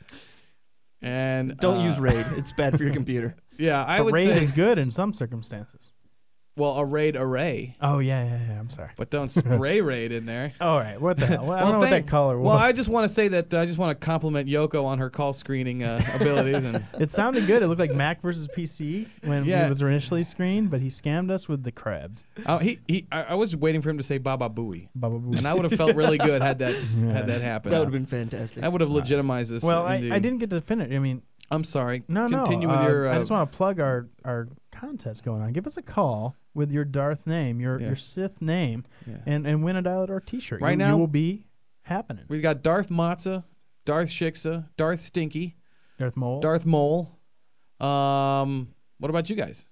And Don't uh, use RAID. It's bad for your computer. Yeah, I But would RAID say. is good in some circumstances. Well, a raid array. Oh yeah, yeah, yeah. I'm sorry. But don't spray raid in there. All right, what the hell? Well, I don't know what thank- that color was. Well, I just want to say that uh, I just want to compliment Yoko on her call screening uh, abilities. And It sounded good. It looked like Mac versus P C when Yeah. it was initially screened, but he scammed us with the crabs. oh, he, he, I, I was waiting for him to say Baba Booey. Baba Booey. And I would have felt really good had that had that happened. That would have been fantastic. That would have legitimized this. Well, I, indeed. I didn't get to finish. I mean, I'm sorry. no, Continue no. with uh, your. Uh, I just want to plug our our contest going on. Give us a call with your Darth name, your Yeah. your Sith name, Yeah. and and win a Dial Door T-shirt. Right you, now- you will be happening. We've got Darth Matza, Darth Shiksa, Darth Stinky, Darth Mole. Darth Mole. Um, what about you guys?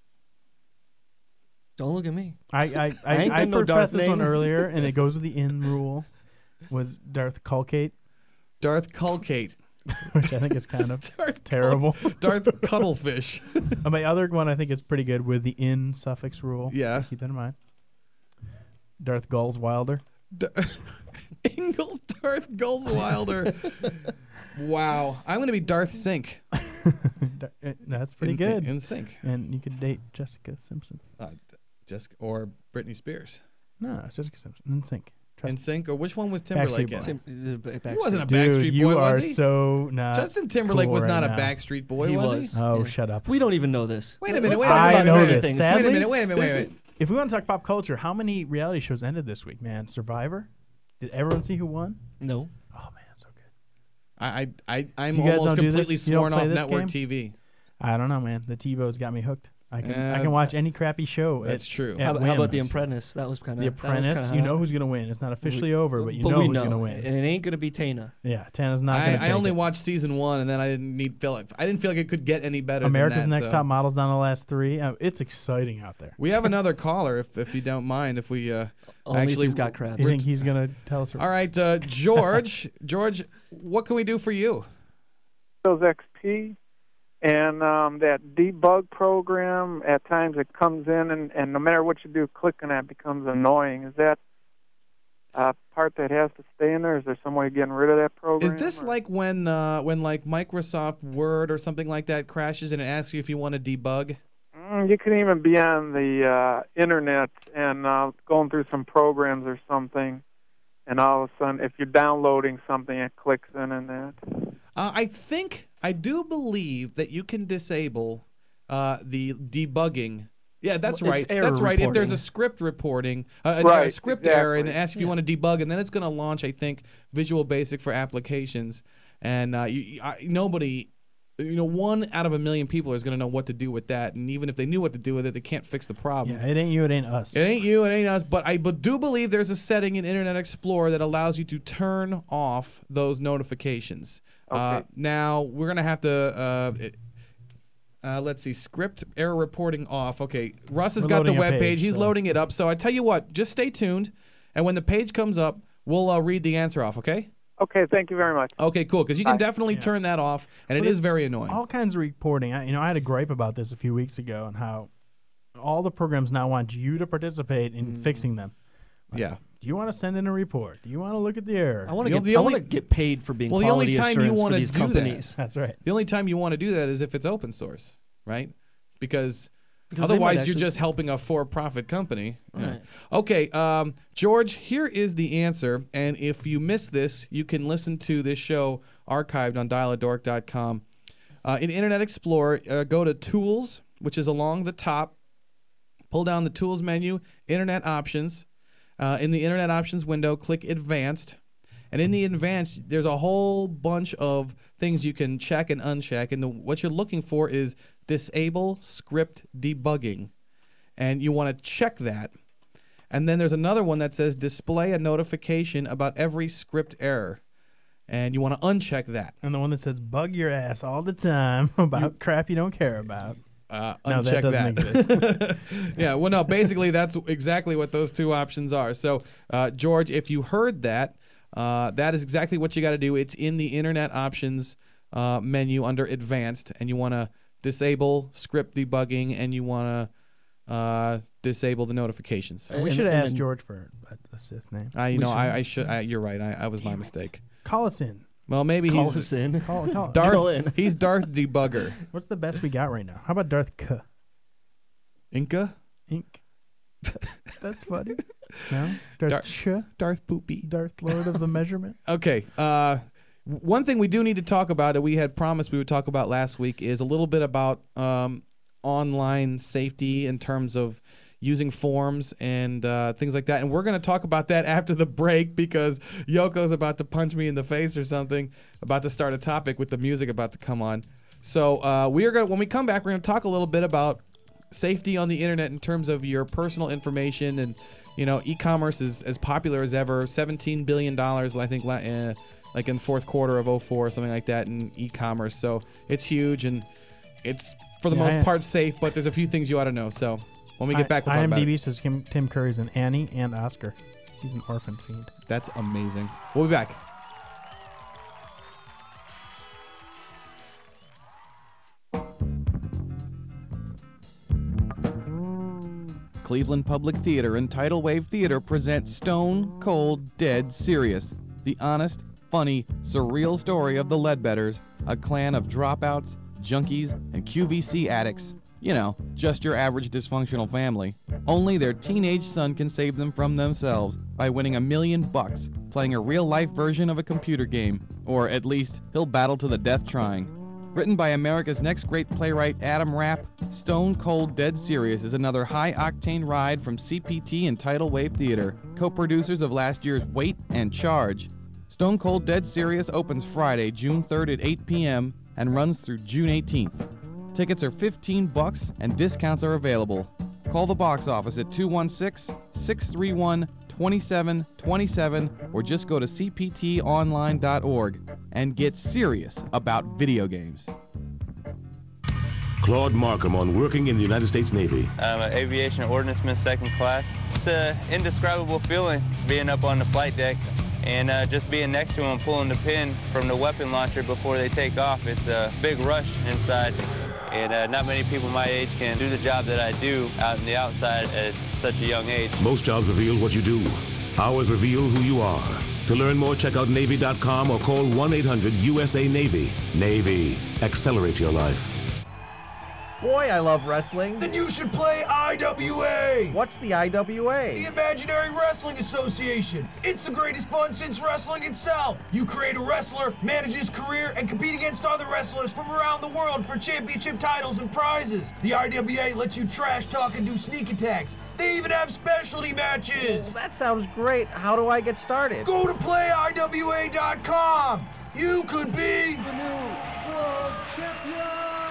Don't look at me. I I I I, ain't I, got no professed Darth this one name. earlier, and it goes with the in rule. Was Darth Culcate, Darth Culcate. which I think is kind of Darth terrible. Darth Cuttlefish. Uh, my other one I think is pretty good with the in suffix rule. Yeah. Keep that in mind. Darth Gulls Wilder. D- Ingalls Darth Gullswilder. Wow. I'm going to be Darth Sink. Dar- uh, That's pretty in, good. In, in sync. And you could date Jessica Simpson. Uh, Jessica or Britney Spears. No, it's Jessica Simpson. In sync. Trust In me. sync, or which one was Timberlake Backstreet in? Boy. Tim, the, the He wasn't a Dude, Backstreet you Boy, are was he? so not Justin Timberlake cool was not right a now. Backstreet Boy, He was, was. he? Oh, Yeah. shut up. We don't even know this. Wait a minute, Let's wait a talk minute, I about know other this. things. Sadly, Wait a minute, wait a minute, wait a there's- minute. If we want to talk pop culture, how many reality shows ended this week, man? Survivor? Did everyone see who won? No. Oh, man, so good. I, I, I, I'm You guys almost don't do completely this? You don't sworn play off this network game? T V. I don't know, man. The TiVo's got me hooked. I can Uh, I can watch any crappy show. That's at, true. at How, how about The whims. Apprentice? That was kind of The Apprentice. You know who's gonna win. It's not officially over, but you but know we who's know. gonna win. And it ain't gonna be Tana. Yeah, Tana's not I, gonna. I take only it. watched season one, and then I didn't need feel like I didn't feel like it could get any better. America's than that, Next so. Top Model's down the last three. Uh, it's exciting out there. We have another caller, if if you don't mind, if we uh, Only if actually he's got crap. You think he's gonna tell us? All right, uh, George. George, what can we do for you? Windows X P and um, that debug program, at times it comes in, and, and no matter what you do, clicking that becomes annoying. Is that a part that has to stay in there? Is there some way of getting rid of that program? Is this like when uh, when like Microsoft Word or something like that crashes and it asks you if you want to debug? Mm, you can even be on the uh, internet and uh, going through some programs or something, and all of a sudden, if you're downloading something, it clicks in and that. Uh, I think, I do believe that you can disable uh, the debugging. Yeah, that's Well, it's right. error That's right. If there's reporting. a script reporting, uh, a- a Right, script error, and it exactly. asks if you want to debug, and then it's going to launch, I think, Visual Basic for applications. And uh, you, I, nobody, you know, one out of a million people is going to know what to do with that. And even if they knew what to do with it, they can't fix the problem. Yeah, it ain't you, it ain't us. It ain't you, it ain't us, but I but do believe there's a setting in Internet Explorer that allows you to turn off those notifications. Uh, Okay. now, we're going to have to, uh, it- uh, let's see, script error reporting off. Okay, Russ has We're got the loading a web page. page, He's so- loading it up. So I tell you what, just stay tuned, and when the page comes up, we'll uh, read the answer off, okay? Okay, thank you very much. Okay, cool, because you can Bye. definitely Yeah. turn that off, and Well, it is there's very annoying. All kinds of reporting. I, you know, I had a gripe about this a few weeks ago, and how all the programs now want you to participate in Mm. fixing them. Like, Yeah. Do you want to send in a report? Do you want to look at the error? I want The- to get. the I only- want to get paid for being Well, the only quality time you assurance wanna for these do that- companies. That's right. The only time you want to do that is if it's open source, right? Because, Because they might otherwise you're actually- just helping a for-profit company. Yeah. Right. Okay, um, George, here is the answer. And if you missed this, you can listen to this show archived on dial a dork dot com. Uh, in Internet Explorer, uh, go to Tools, which is along the top. Pull down the Tools menu, Internet Options. Uh, in the Internet Options window, click Advanced. And in the Advanced, there's a whole bunch of things you can check and uncheck. And the, what you're looking for is Disable Script Debugging. And you want to check that. And then there's another one that says Display a notification about every script error. And you want to uncheck that. And the one that says bug your ass all the time about crap you don't care about. Uh, No, uncheck that doesn't exist. Yeah, well, no, basically that's exactly what those two options are. So, uh, George, if you heard that, uh, that is exactly what you got to do. It's in the Internet Options uh, menu under Advanced, and you want to disable script debugging, and you want to uh, disable the notifications. we should have asked George for a, a Sith name. I, you We know, should. I, I should. I, you're right. I, I was my mistake. Call us in. Well, maybe Call he's us in. Call, call, Darth. Call in. He's Darth Debugger. What's the best we got right now? How about Darth K? Inca. Ink. That's funny. No? Darth Dar- Ch? Darth Poopy. Darth Lord of the Measurement? Okay. Uh, one thing we do need to talk about that we had promised we would talk about last week is a little bit about um, online safety in terms of using forms and uh, things like that. And we're going to talk about that after the break because Yoko's about to punch me in the face or something, about to start a topic with the music about to come on. So uh, we are going when we come back, we're going to talk a little bit about safety on the internet in terms of your personal information. And, you know, e-commerce is as popular as ever. seventeen billion dollars, I think, uh, like in fourth quarter of oh four or something like that in e-commerce. So it's huge, and it's, for the Yeah, most I- part, safe, but there's a few things you ought to know. So when we get back, we'll talk about IMDb it. says Kim, Tim Curry's an Annie and Oscar. He's an orphan fiend. That's amazing. We'll be back. Cleveland Public Theater and Tidal Wave Theater present Stone Cold Dead Serious, the honest, funny, surreal story of the Ledbetters, a clan of dropouts, junkies, and Q V C addicts. You know, just your average dysfunctional family. Only their teenage son can save them from themselves by winning a million bucks playing a real-life version of a computer game. Or at least, he'll battle to the death trying. Written by America's next great playwright Adam Rapp, Stone Cold Dead Serious is another high-octane ride from C P T and Tidal Wave Theater, co-producers of last year's Wait and Charge. Stone Cold Dead Serious opens Friday, June third at eight p.m. and runs through June eighteenth. Tickets are fifteen bucks and discounts are available. Call the box office at two one six, six three one, two seven two seven or just go to c p t online dot org and get serious about video games. Claude Markham on working in the United States Navy. I'm an aviation ordnanceman, second class. It's an indescribable feeling being up on the flight deck and uh, just being next to them, pulling the pin from the weapon launcher before they take off. It's a big rush inside, and uh, not many people my age can do the job that I do out in the outside at such a young age. Most jobs reveal what you do. Ours reveal who you are. To learn more, check out Navy dot com or call one eight hundred U S A Navy. Navy. Accelerate your life. Boy, I love wrestling. Then you should play I W A. What's the I W A? The Imaginary Wrestling Association. It's the greatest fun since wrestling itself. You create a wrestler, manage his career, and compete against other wrestlers from around the world for championship titles and prizes. The I W A lets you trash talk and do sneak attacks. They even have specialty matches. Oh, that sounds great. How do I get started? Go to play I W A dot com. You could be the new world champion.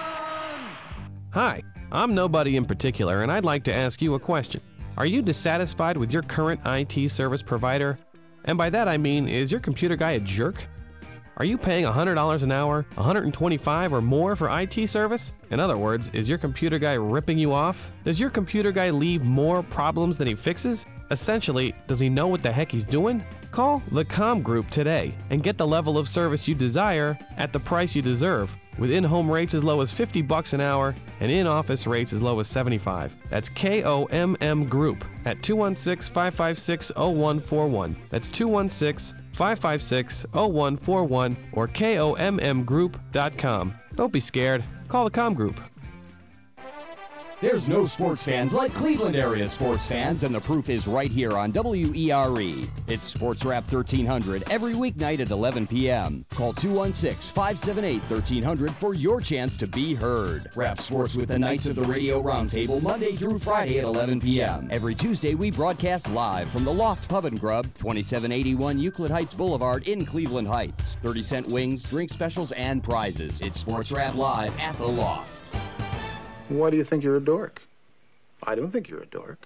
Hi, I'm nobody in particular, and I'd like to ask you a question. Are you dissatisfied with your current I T service provider? And by that I mean, is your computer guy a jerk? Are you paying one hundred dollars an hour, one hundred twenty-five dollars or more for I T service? In other words, is your computer guy ripping you off? Does your computer guy leave more problems than he fixes? Essentially, does he know what the heck he's doing? Call the Com Group today and get the level of service you desire at the price you deserve, with in-home rates as low as fifty bucks an hour and in-office rates as low as seventy-five. That's K O M M Group at two one six, five five six, zero one four one. That's two one six, five five six, zero one four one or K O M M group dot com. Don't be scared. Call the Com Group. There's no sports fans like Cleveland area sports fans, and the proof is right here on W E R E. It's Sports Rap thirteen hundred every weeknight at eleven p.m. Call two one six, five seven eight, one three zero zero for your chance to be heard. Rap Sports with the Knights of the Radio Roundtable Monday through Friday at eleven p.m. Every Tuesday we broadcast live from the Loft Pub and Grub, twenty-seven eighty-one Euclid Heights Boulevard in Cleveland Heights. thirty cent wings, drink specials, and prizes. It's Sports Rap Live at the Loft. Why do you think you're a dork? I don't think you're a dork.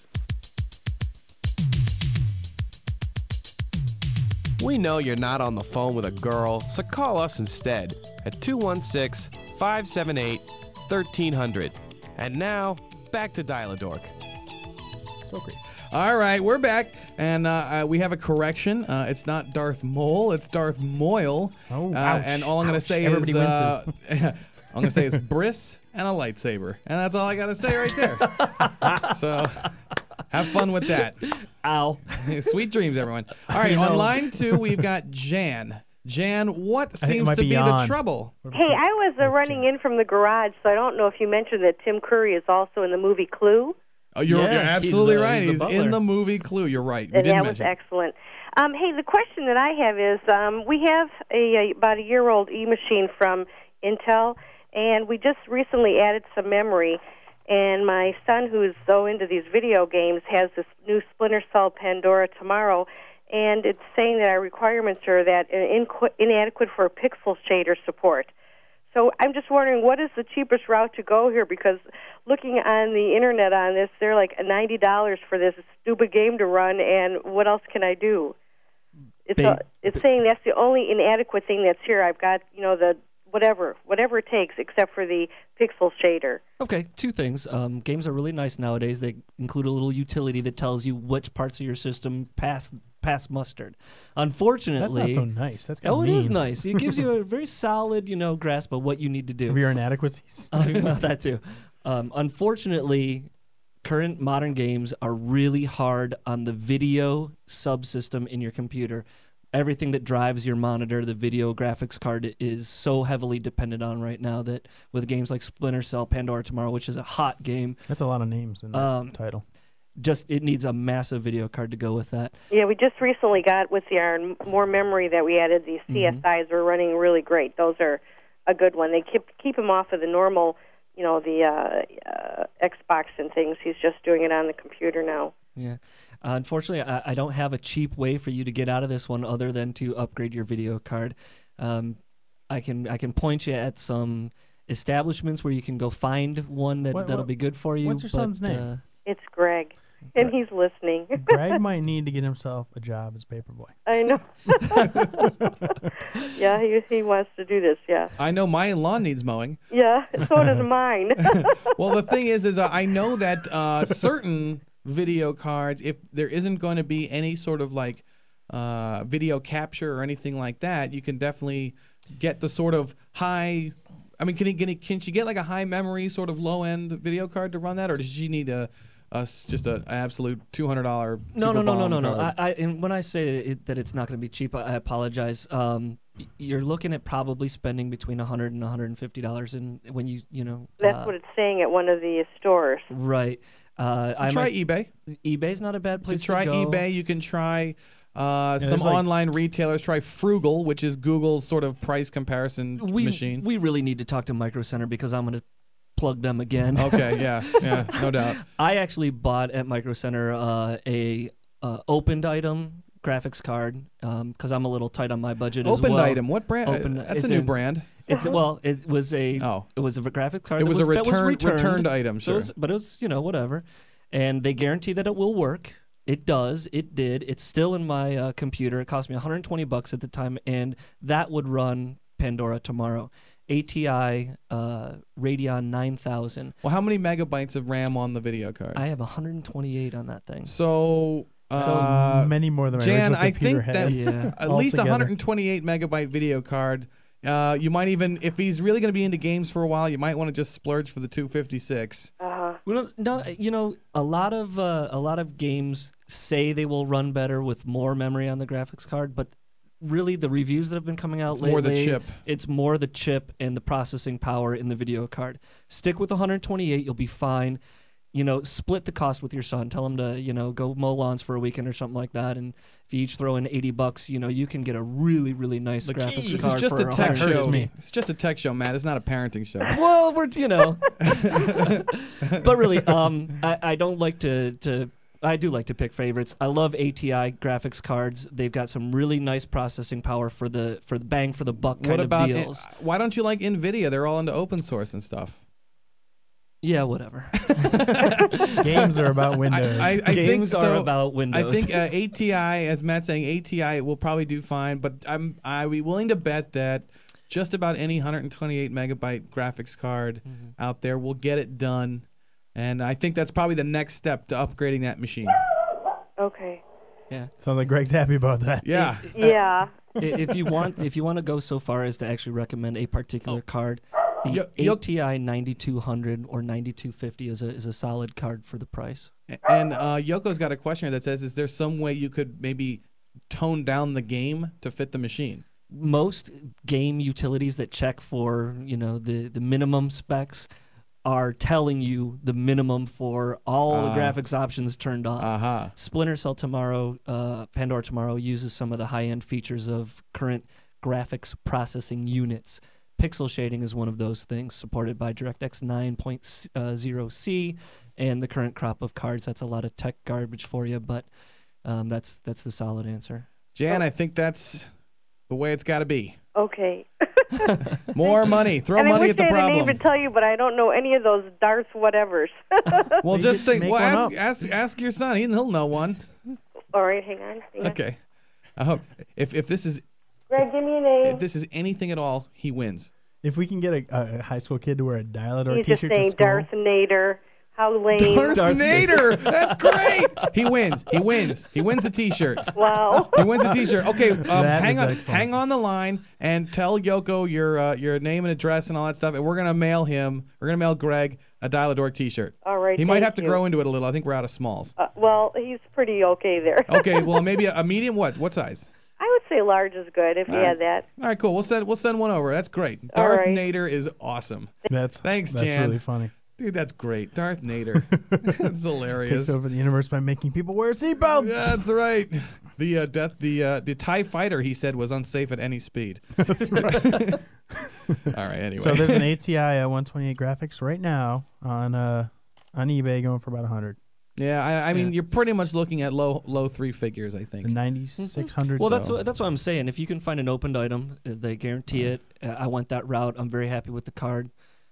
We know you're not on the phone with a girl, so call us instead at two one six, five seven eight, one three zero zero. And now, back to Dial-A-Dork. So great. All right, we're back, and uh, uh, we have a correction. Uh, it's not Darth Mole, it's Darth Moyle. Oh, uh, ouch. And all I'm going to Ouch. say Everybody is... winces. Uh, I'm going to say it's Briss and a lightsaber. And that's all I got to say right there. So, have fun with that. Ow. Sweet dreams, everyone. All right, You know- on line two, we've got Jan. Jan, what I think it seems might to be be the Jan. trouble? Hey, I was uh, running in from the garage, so I don't know if you mentioned that Tim Curry is also in the movie Clue. Oh, you're, Yeah, you're he's absolutely the- right. he's the He's, butler. in the movie Clue. You're right. We And did that was mention. excellent. Um, hey, the question that I have is, um, we have a, a about a year-old E-machine from Intel, and we just recently added some memory. And my son, who's so into these video games, has this new Splinter Cell Pandora Tomorrow, and it's saying that our requirements are that inqu- inadequate for pixel shader support. So I'm just wondering, what is the cheapest route to go here? Because looking on the internet on this, they're like ninety dollars for this stupid game to run, and what else can I do? It's a, it's saying that's the only inadequate thing that's here. I've got, you know, the whatever, whatever it takes, except for the pixel shader. Okay, two things. Um, games are really nice nowadays. They include a little utility that tells you which parts of your system pass pass mustard. Unfortunately, That's not so nice. That's kinda oh, it is mean. nice. It gives you a very solid, you know, grasp of what you need to do. Of your inadequacies. Uh, well, that too. Um, unfortunately, current modern games are really hard on the video subsystem in your computer. Everything that drives your monitor, the video graphics card, is so heavily dependent on right now that with games like Splinter Cell, Pandora Tomorrow, which is a hot game. That's a lot of names in that um, title. Just it needs a massive video card to go with that. Yeah, we just recently got with the our more memory that we added. These C S Is Mm-hmm. are running really great. Those are a good one. They keep keep him off of the normal, you know, the uh, uh, Xbox and things. He's just doing it on the computer now. Yeah. Uh, unfortunately, I, I don't have a cheap way for you to get out of this one other than to upgrade your video card. Um, I can I can point you at some establishments where you can go find one that What- that'll what- be good for you. what's your but, son's name? Uh, It's Greg, and he's listening. Greg might need to get himself a job as paperboy. I know. Yeah, he he wants to do this. Yeah. I know my lawn needs mowing. Yeah. So does mine. Well, the thing is, is uh, I know that uh, certain video cards, if there isn't going to be any sort of like uh, video capture or anything like that, you can definitely get the sort of high. I mean, can he, can he, can she get like a high memory sort of low end video card to run that, or does she need a, a s- just a, an absolute two hundred dollar? No, no, no, no, no, no. I, I, and when I say it, that it's not going to be cheap, I, I apologize. Um, y- you're looking at probably spending between a hundred and a hundred and fifty dollars, in when you, you know. That's uh, what it's saying at one of the stores. Right. Uh, I try must- eBay. eBay's not a bad You place can try to go. eBay. You can try uh, Yeah, some there's like- online retailers. Try Frugal, which is Google's sort of price comparison we, machine. We really need to talk to Micro Center because I'm going to plug them again. Okay, yeah, yeah, no doubt. I actually bought at Micro Center uh, a uh, opened item graphics card because I'm a little tight on my budget as Opened well. item? What brand? Opened- That's it's a new in- brand. It's well, it was a Oh. it was a graphics card. It that was a that was return- returned, returned item, So it was- sure. but it was you know whatever, and they guarantee that it will work. It does. It did. It's still in my uh, computer. It cost me one hundred twenty bucks at the time, and that would run Pandora tomorrow. A T I uh, Radeon nine thousand. Well, how many megabytes of RAM on the video card? I have one hundred twenty-eight on that thing. So, So uh, many more than my Jan, original I computer think had. that Yeah. at least a altogether. one hundred twenty-eight megabyte video card. Uh, you might even, if he's really going to be into games for a while, you might want to just splurge for the two fifty-six. Uh-huh. Well, no, you know, a lot of uh, a lot of games say they will run better with more memory on the graphics card, but really the reviews that have been coming out It's lately, more the chip. It's more the chip and the processing power in the video card. Stick with one hundred twenty-eight, you'll be fine. You know, split the cost with your son. Tell him to, you know, go mow lawns for a weekend or something like that. And if you each throw in eighty bucks, you know, you can get a really, really nice graphics This card is just for a tech one hundred show. fifty. It's just a tech show, Matt. It's not a parenting show. Well, we're you know, but really, um, I, I don't like to to. I do like to pick favorites. I love A T I graphics cards. They've got some really nice processing power for the for the bang for the buck kind What about? of deals. uh, why don't you like Nvidia? They're all into open source and stuff. Yeah, whatever. Games are about Windows. I, I, I Games think are so. about I Windows. think uh, A T I, as Matt's saying, A T I will probably do fine, but I'm I'd be willing to bet that just about any one hundred twenty-eight megabyte graphics card Mm-hmm. out there will get it done, and I think that's probably the next step to upgrading that machine. Okay. Yeah. Sounds like Greg's happy about that. Yeah. Yeah. I- if you want, if you want to go so far as to actually recommend a particular card, the Yo- yo- A T I ninety-two hundred or ninety-two fifty is a is a solid card for the price. And uh, Yoko's got a question here that says, "Is there some way you could maybe tone down the game to fit the machine?" Most game utilities that check for you know the the minimum specs are telling you the minimum for all Ah. the graphics options turned off. Uh-huh. Splinter Cell tomorrow, uh, Pandora tomorrow uses some of the high end features of current graphics processing units. Pixel shading is one of those things, supported by DirectX nine point oh C and the current crop of cards. That's a lot of tech garbage for you, but um, that's that's the solid answer. Jan, I think that's the way it's got to be. Okay. More money. Throw and I money wish at the I had a name problem. to tell you, but I don't know any of those Darth whatevers. Well, You just could think. make Well, one ask, up. ask ask your son. He, he'll know one. All right, hang on. Hang on. Okay. I hope if if this is Greg, give me a name. if this is anything at all, he wins. If we can get a, a high school kid to wear a Dial-A-Door He's just T-shirt to saying school, Darth Nader. How lame. Darth, Darth Nader. That's great. He wins. He wins. He wins the T-shirt. Wow. He wins the T-shirt. Okay, um, That hang is on, excellent. hang on the line, and tell Yoko your uh, your name and address and all that stuff, and we're gonna mail him. We're gonna mail Greg a Dial-A-Door T-shirt. All right. He might thank have to you. grow into it a little. I think we're out of smalls. Uh, well, he's pretty okay there. Okay, well maybe a, a medium. What? What size? I would say large is good if you All right. had that. All right, cool. We'll send we'll send one over. That's great. All Darth right. Nader is awesome. that's Thanks, that's Jan. really funny. Dude, that's great. Darth Nader. That's hilarious. Takes over the universe by making people wear seatbelts. Yeah, that's right. The uh, death, the uh, the TIE fighter, he said, was unsafe at any speed. That's right. All right. Anyway, So there's an A T I uh, one twenty-eight graphics right now on uh on eBay going for about a hundred. yeah, I, I mean, Yeah. you're pretty much looking at low low three figures, I think. The ninety-six hundred. Well, that's So- what, that's what I'm saying. If you can find an opened item, uh, they guarantee it. Uh, I went that route. I'm very happy with the card.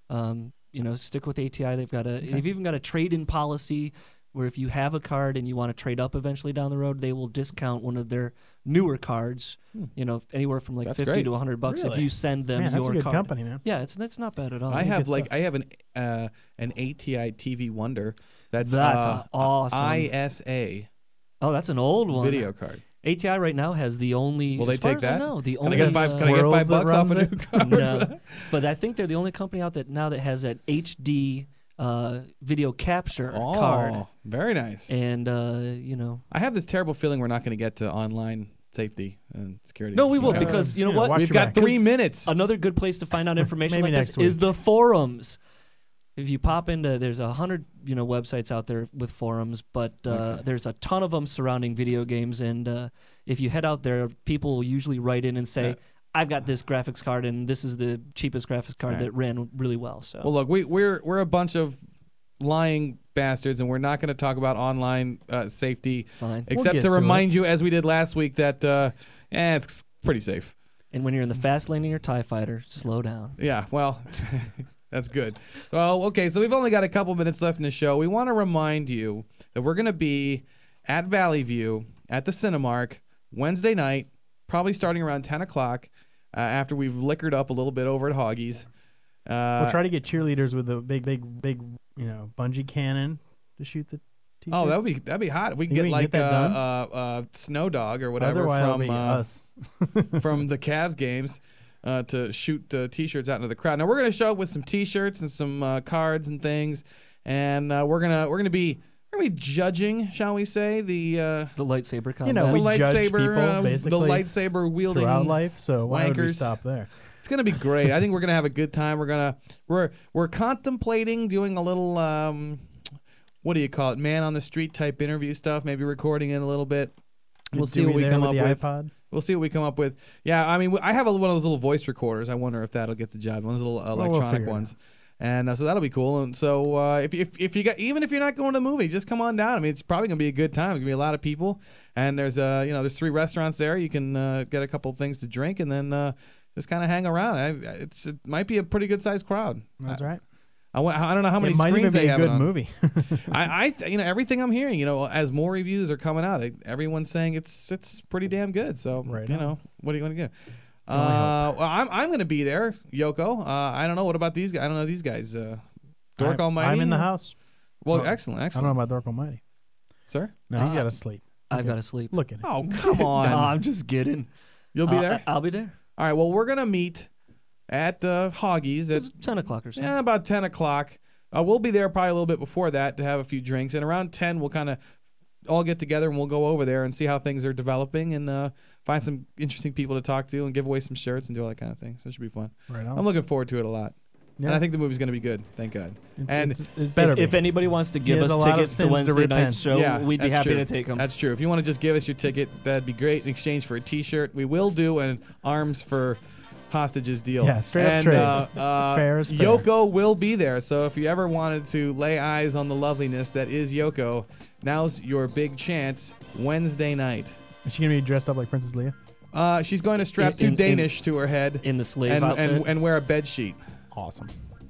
Um, you know, stick with A T I. They've got a. Okay. They've even got a trade-in policy where if you have a card and you want to trade up eventually down the road, they will discount one of their newer cards. Hmm. You know, anywhere from like that's fifty great. to a hundred bucks really? if you send them man, your that's a good card. company, man. Yeah, it's that's not bad at all. I Good have like stuff. I have an uh, an A T I T V Wonder. That's That's uh, awesome. I S A. Oh, that's an old one. Video card. A T I right now has the only. Will they as far take as that? I know, the can only. I get five, uh, can I get five bucks off a new card? No, but I think they're the only company out that now that has that H D uh, video capture oh, card. Very nice. And uh, you know, I have this terrible feeling we're not going to get to online safety and security. No, we will uh, because you know yeah, what? We've got three minutes. Another good place to find out information Maybe like next this is week. the forums. If you pop into, there's a hundred you know websites out there with forums, but uh, Okay. there's a ton of them surrounding video games. And uh, if you head out there, people will usually write in and say, Yeah. "I've got this graphics card, and this is the cheapest graphics card Right. that ran really well." So, Well, look, we, we're we're a bunch of lying bastards, and we're not going to talk about online uh, safety, fine. except get to to remind you, as we did last week, that uh, eh, it's pretty safe. And when you're in the fast lane in your TIE Fighter, slow down. Yeah, well, that's good. Well, okay, so we've only got a couple minutes left in the show. We want to remind you that we're going to be at Valley View at the Cinemark Wednesday night, probably starting around ten o'clock, uh, after we've liquored up a little bit over at Hoggies. Uh, We'll try to get cheerleaders with a big, big, big, you know, bungee cannon to shoot the T-shirts. Oh, that would be that'd be hot if we could Think get we can like get that uh, done? uh, uh, Snow Dog or whatever Otherwise, it'll from be uh, us. from the Cavs games uh, to shoot uh, T-shirts out into the crowd. Now we're gonna show up with some T-shirts and some uh, cards and things, and uh, we're gonna we're gonna be we're gonna be judging, shall we say, the uh, The lightsaber combat. You know, the we judge lightsaber people uh, the basically lightsaber wielding throughout life. So why would we wankers. stop there? It's gonna be great. I think we're gonna have a good time. We're gonna we're we're contemplating doing a little um, what do you call it, man on the street type interview stuff. Maybe recording it a little bit. We'll Is see what Dewey we there come with up the with. iPod? We'll see what we come up with. Yeah, I mean, I have a, one of those little voice recorders. I wonder if that'll get the job. One of those little we'll electronic figure it ones. And uh, so that'll be cool. And so uh, if, if if you got even if you're not going to the movie, just come on down. I mean, it's probably gonna be a good time. There's gonna be a lot of people, and there's uh you know there's three restaurants there. You can uh, get a couple of things to drink, and then uh, just kind of hang around. I, it's it might be a pretty good sized crowd. That's I, right. I, wa- I don't know how many It might even screens be they a have good it on. movie. I, I th- you know everything I'm hearing, you know, as more reviews are coming out, they, everyone's saying it's it's pretty damn good. So Right you on. know, what are you going to do? Well, I Uh, well, I'm I'm going to be there, Yoko. Uh, I don't know. What about these guys? I don't know these guys. Uh, Dork I'm, Almighty. I'm in the house. Well, Well, excellent, I don't excellent. know about Dork Almighty. Sir? No, he's Uh, got to sleep. I've Okay. got to sleep. Look at it. Oh, come on. No, I'm just kidding. You'll be Uh, there. I- I'll be there. All right. Well, we're going to meet at uh, Hoggies at ten o'clock or so. yeah, about ten o'clock. Uh, we'll be there probably a little bit before that to have a few drinks, and around ten we'll kind of all get together and we'll go over there and see how things are developing and uh, find some interesting people to talk to and give away some shirts and do all that kind of thing. So it should be fun. Right on. I'm looking forward to it a lot. Yeah. And I think the movie's going to be good. Thank God. It's, and it's, it better If, be. if anybody wants to He give has us a lot of tickets to sins to Wednesday repent. night's show, yeah, we'd be that's happy true. to take them. That's true. If you want to just give us your ticket, that'd be great in exchange for a T-shirt. We will do an arms for hostages deal. Yeah, straight up and, trade. Uh, uh, Fair is fair. Yoko will be there. So if you ever wanted to lay eyes on the loveliness that is Yoko, now's your big chance. Wednesday night. Is she gonna be dressed up like Princess Leia? Uh, she's going to strap In- two in- Danish to her head in the slave and, outfit. and and wear a bed sheet. Awesome.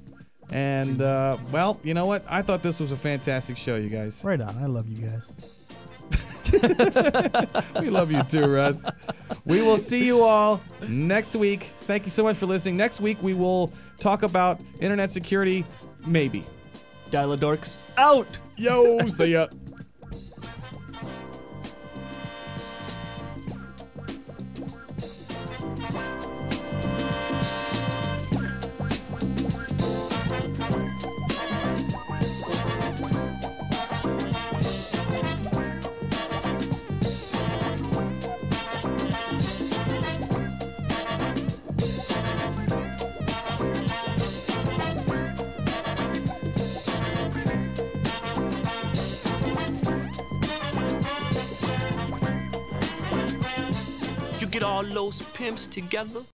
And uh, well, you know what? I thought this was a fantastic show, you guys. Right on. I love you guys. We love you too, Russ. We will see you all next week. Thank you so much for listening. Next week we will talk about internet security, maybe. Dial-a-dorks out. Yo, see ya. You get all those pimps together,